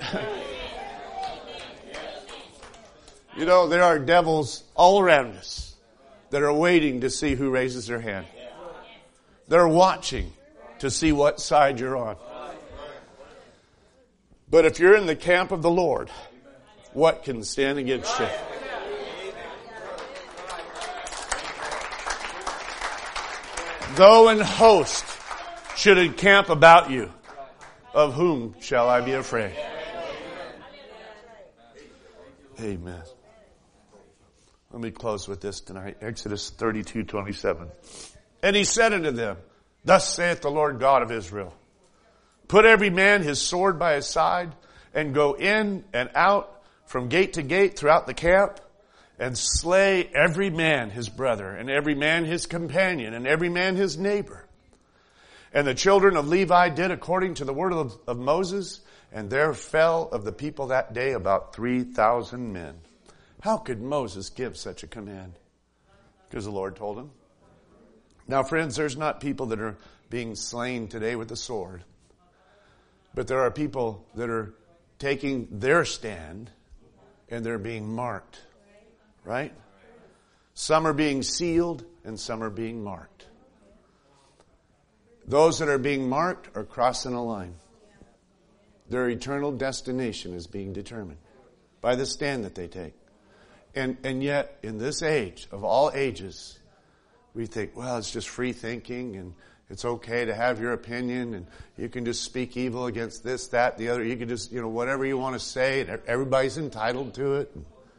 You know, there are devils all around us that are waiting to see who raises their hand. They're watching to see what side you're on. But if you're in the camp of the Lord, what can stand against you? Though an host should encamp about you, of whom shall I be afraid? Amen. Let me close with this tonight. Exodus thirty-two twenty-seven. And he said unto them, Thus saith the Lord God of Israel, Put every man his sword by his side, and go in and out from gate to gate throughout the camp, and slay every man his brother, and every man his companion, and every man his neighbor. And the children of Levi did according to the word of, of Moses, and there fell of the people that day about three thousand men. How could Moses give such a command? Because the Lord told him. Now, friends, there's not people that are being slain today with the sword. But there are people that are taking their stand and they're being marked. Right? Some are being sealed and some are being marked. Those that are being marked are crossing a line. Their eternal destination is being determined by the stand that they take. And and yet, in this age, of all ages, we think, well, it's just free thinking and it's okay to have your opinion and you can just speak evil against this, that, the other. You can just, you know, whatever you want to say, and everybody's entitled to it.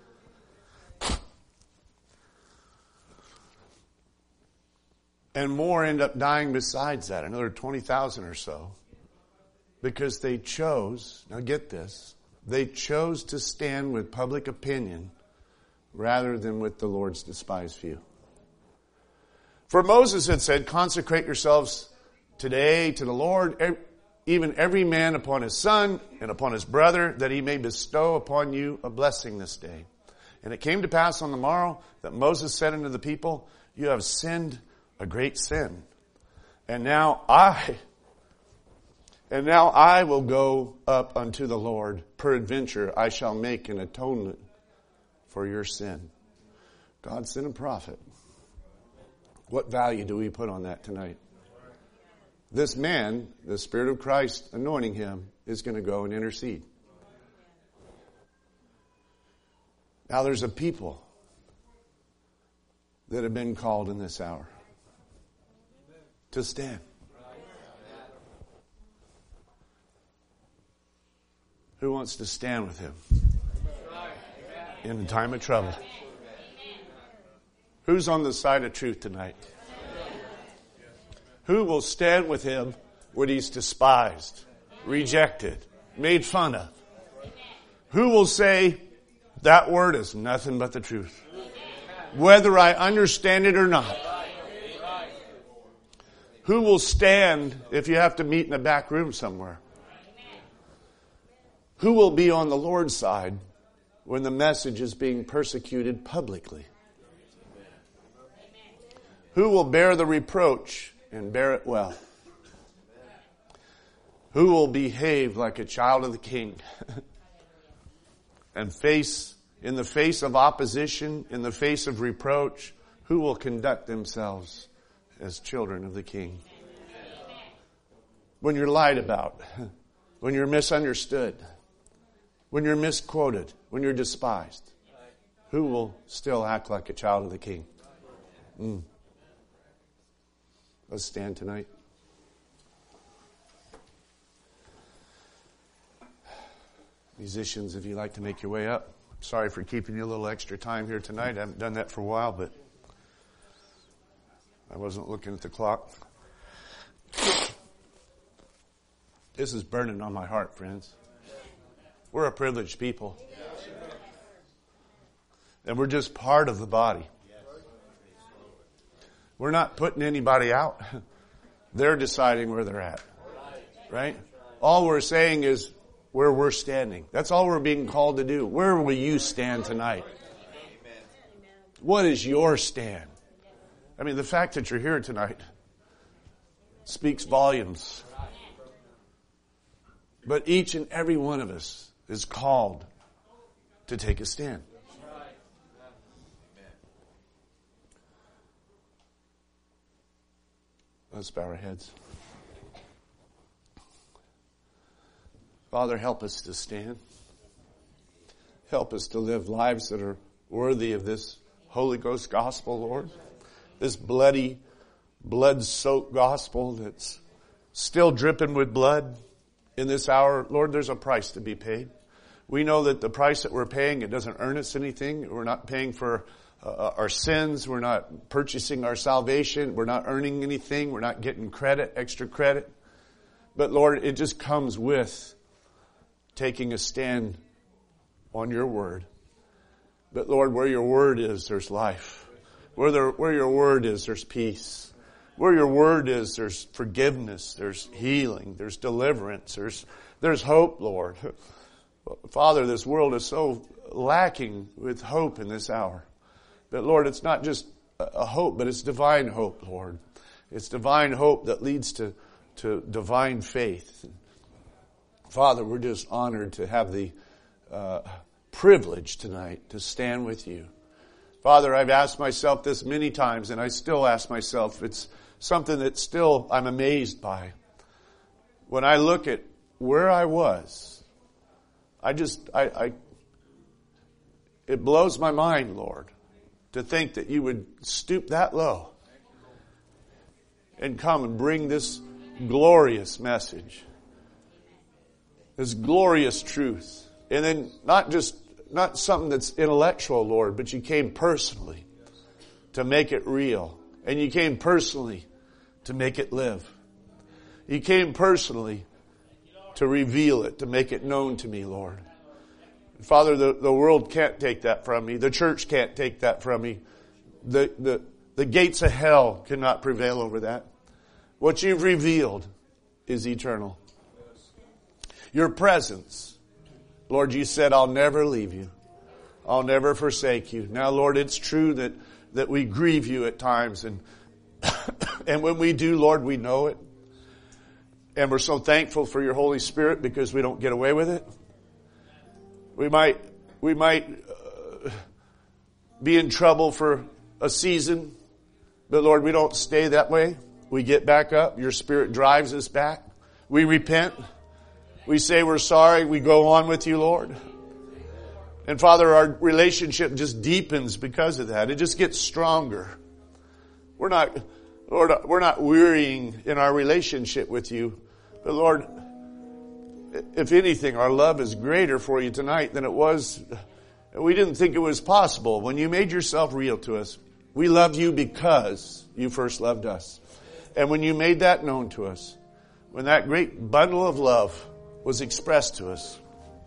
And more end up dying besides that, another twenty thousand or so. Because they chose, now get this, they chose to stand with public opinion rather than with the Lord's despised few. For Moses had said, consecrate yourselves today to the Lord, even every man upon his son and upon his brother, that he may bestow upon you a blessing this day. And it came to pass on the morrow that Moses said unto the people, you have sinned a great sin. And now I, and now I will go up unto the Lord. Peradventure I shall make an atonement for your sin. God sent a prophet. What value do we put on that tonight? This man, the Spirit of Christ anointing him, is going to go and intercede. Now there's a people that have been called in this hour to stand. Who wants to stand with him in the time of trouble? Who's on the side of truth tonight? Who will stand with him when he's despised, rejected, made fun of? Who will say, that word is nothing but the truth, whether I understand it or not? Who will stand if you have to meet in a back room somewhere? Who will be on the Lord's side when the message is being persecuted publicly? Who will bear the reproach and bear it well? Who will behave like a child of the King and face, in the face of opposition, in the face of reproach, who will conduct themselves as children of the King? When you're lied about, when you're misunderstood, when you're misquoted, when you're despised, who will still act like a child of the King? Mm. Let's stand tonight. Musicians, if you'd like to make your way up. Sorry for keeping you a little extra time here tonight. I haven't done that for a while, but I wasn't looking at the clock. This is burning on my heart, friends. We're a privileged people. And we're just part of the body. We're not putting anybody out. They're deciding where they're at. Right? All we're saying is where we're standing. That's all we're being called to do. Where will you stand tonight? What is your stand? I mean, the fact that you're here tonight speaks volumes. But each and every one of us is called to take a stand. Let's bow our heads. Father, help us to stand. Help us to live lives that are worthy of this Holy Ghost gospel, Lord. This bloody, blood-soaked gospel that's still dripping with blood in this hour. Lord, there's a price to be paid. We know that the price that we're paying, it doesn't earn us anything. We're not paying for uh, our sins. We're not purchasing our salvation. We're not earning anything. We're not getting credit, extra credit. But Lord, it just comes with taking a stand on your word. But Lord, where your word is, there's life. Where, there, where your word is, there's peace. Where your word is, there's forgiveness, there's healing, there's deliverance, there's, there's hope, Lord. Father, this world is so lacking with hope in this hour. But Lord, it's not just a hope, but it's divine hope, Lord. It's divine hope that leads to, to divine faith. Father, we're just honored to have the uh, privilege tonight to stand with you. Father, I've asked myself this many times, and I still ask myself. It's something that still I'm amazed by. When I look at where I was, I just, I, I it blows my mind, Lord, to think that you would stoop that low and come and bring this glorious message, this glorious truth. And then not just, not something that's intellectual, Lord, but you came personally to make it real. And you came personally to make it live. You came personally to reveal it, to make it known to me, Lord. Father, the, the world can't take that from me. The church can't take that from me. The, the, the gates of hell cannot prevail over that. What you've revealed is eternal. Your presence, Lord, you said, I'll never leave you. I'll never forsake you. Now, Lord, it's true that, that we grieve you at times. And, and when we do, Lord, we know it. And we're so thankful for your Holy Spirit because we don't get away with it. We might, we might uh, be in trouble for a season, but Lord, we don't stay that way. We get back up. Your Spirit drives us back. We repent. We say we're sorry. We go on with you, Lord. And Father, our relationship just deepens because of that. It just gets stronger. We're not, Lord, we're not wearying in our relationship with you, but Lord, if anything, our love is greater for you tonight than it was. We didn't think it was possible. When you made yourself real to us, we love you because you first loved us. And when you made that known to us, when that great bundle of love was expressed to us,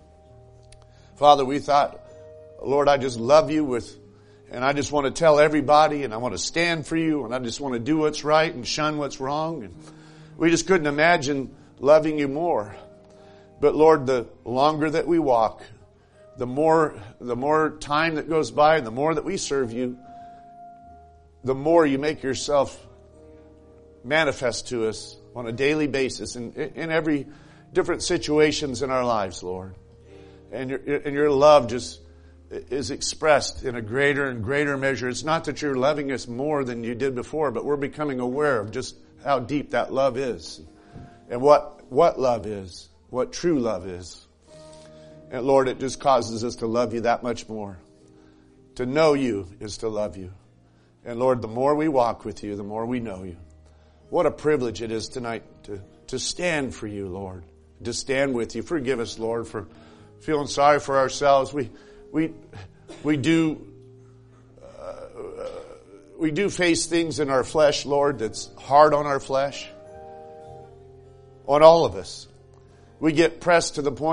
Father, we thought, Lord, I just love you with, and I just want to tell everybody, and I want to stand for you, and I just want to do what's right and shun what's wrong. And we just couldn't imagine loving you more. But Lord, the longer that we walk, the more, the more time that goes by, the more that we serve you, the more you make yourself manifest to us on a daily basis in, in every different situations in our lives, Lord. And your, and your love just is expressed in a greater and greater measure. It's not that you're loving us more than you did before, but we're becoming aware of just how deep that love is and what, what love is. What true love is. And Lord, it just causes us to love you that much more. To know you is to love you. And Lord, the more we walk with you, the more we know you. What a privilege it is tonight to, to stand for you, Lord. To stand with you. Forgive us, Lord, for feeling sorry for ourselves. We, we, we do, uh, we do face things in our flesh, Lord, that's hard on our flesh. On all of us. We get pressed to the point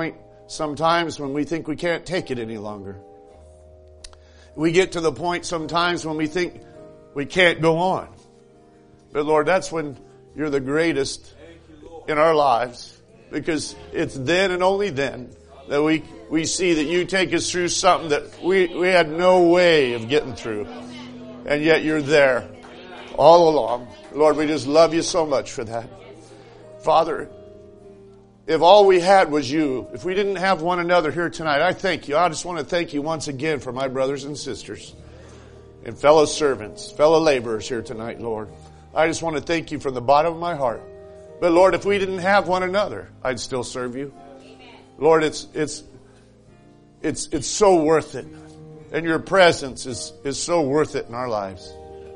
sometimes when we think we can't take it any longer. We get to the point sometimes when we think we can't go on. But Lord, that's when you're the greatest in our lives, because it's then and only then that we we see that you take us through something that we, we had no way of getting through. And yet you're there all along. Lord, we just love you so much for that. Father, if all we had was you, if we didn't have one another here tonight, I thank you. I just want to thank you once again for my brothers and sisters and fellow servants, fellow laborers here tonight, Lord. I just want to thank you from the bottom of my heart. But Lord, if we didn't have one another, I'd still serve you. Lord, it's it's it's it's so worth it. And your presence is, is so worth it in our lives.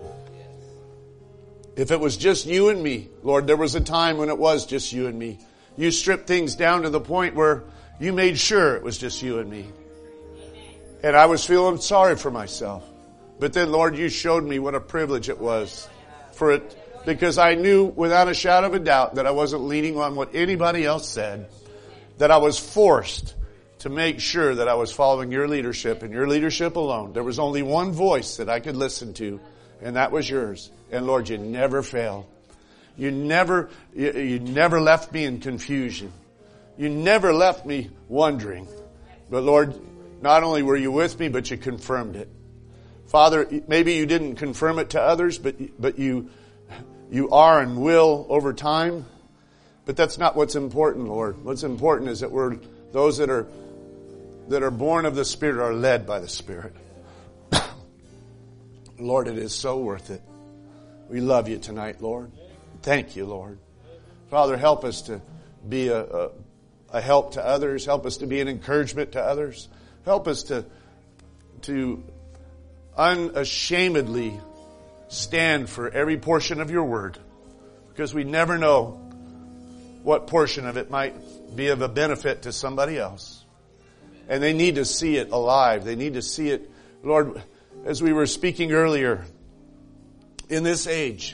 If it was just you and me, Lord, there was a time when it was just you and me. You stripped things down to the point where you made sure it was just you and me. And I was feeling sorry for myself. But then, Lord, you showed me what a privilege it was for it, because I knew without a shadow of a doubt that I wasn't leaning on what anybody else said, that I was forced to make sure that I was following your leadership and your leadership alone. There was only one voice that I could listen to, and that was yours. And Lord, you never failed. You never, you, you never left me in confusion. You never left me wondering. But Lord, not only were you with me, but you confirmed it. Father, maybe you didn't confirm it to others, but, but you, you are and will over time. But that's not what's important, Lord. What's important is that we're, those that are, that are born of the Spirit are led by the Spirit. Lord, it is so worth it. We love you tonight, Lord. Thank you, Lord. Father, help us to be a, a, a help to others. Help us to be an encouragement to others. Help us to, to unashamedly stand for every portion of your word, because we never know what portion of it might be of a benefit to somebody else. And they need to see it alive. They need to see it. Lord, as we were speaking earlier, in this age,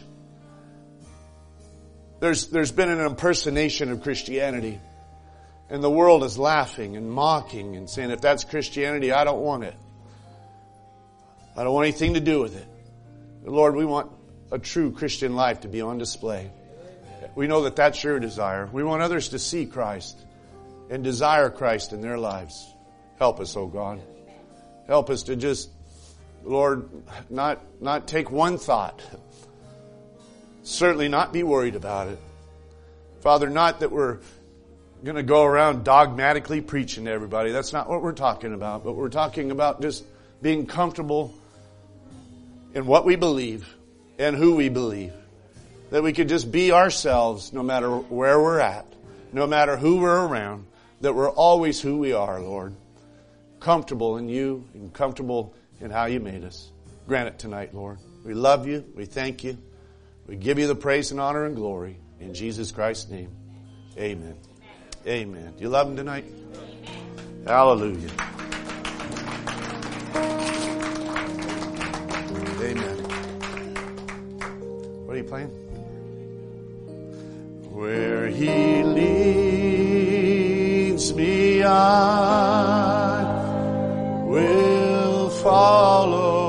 there's, there's been an impersonation of Christianity. And the world is laughing and mocking and saying, if that's Christianity, I don't want it. I don't want anything to do with it. Lord, we want a true Christian life to be on display. We know that that's your desire. We want others to see Christ and desire Christ in their lives. Help us, oh God. Help us to just, Lord, not, not take one thought. Certainly not be worried about it. Father, not that we're going to go around dogmatically preaching to everybody. That's not what we're talking about. But we're talking about just being comfortable in what we believe and who we believe. That we could just be ourselves no matter where we're at, no matter who we're around, that we're always who we are, Lord. Comfortable in you and comfortable in how you made us. Grant it tonight, Lord. We love you. We thank you. We give you the praise and honor and glory. In Jesus Christ's name, amen. Amen. Do you love him tonight? Hallelujah. Amen. What are you playing? Where he leads me, I will follow.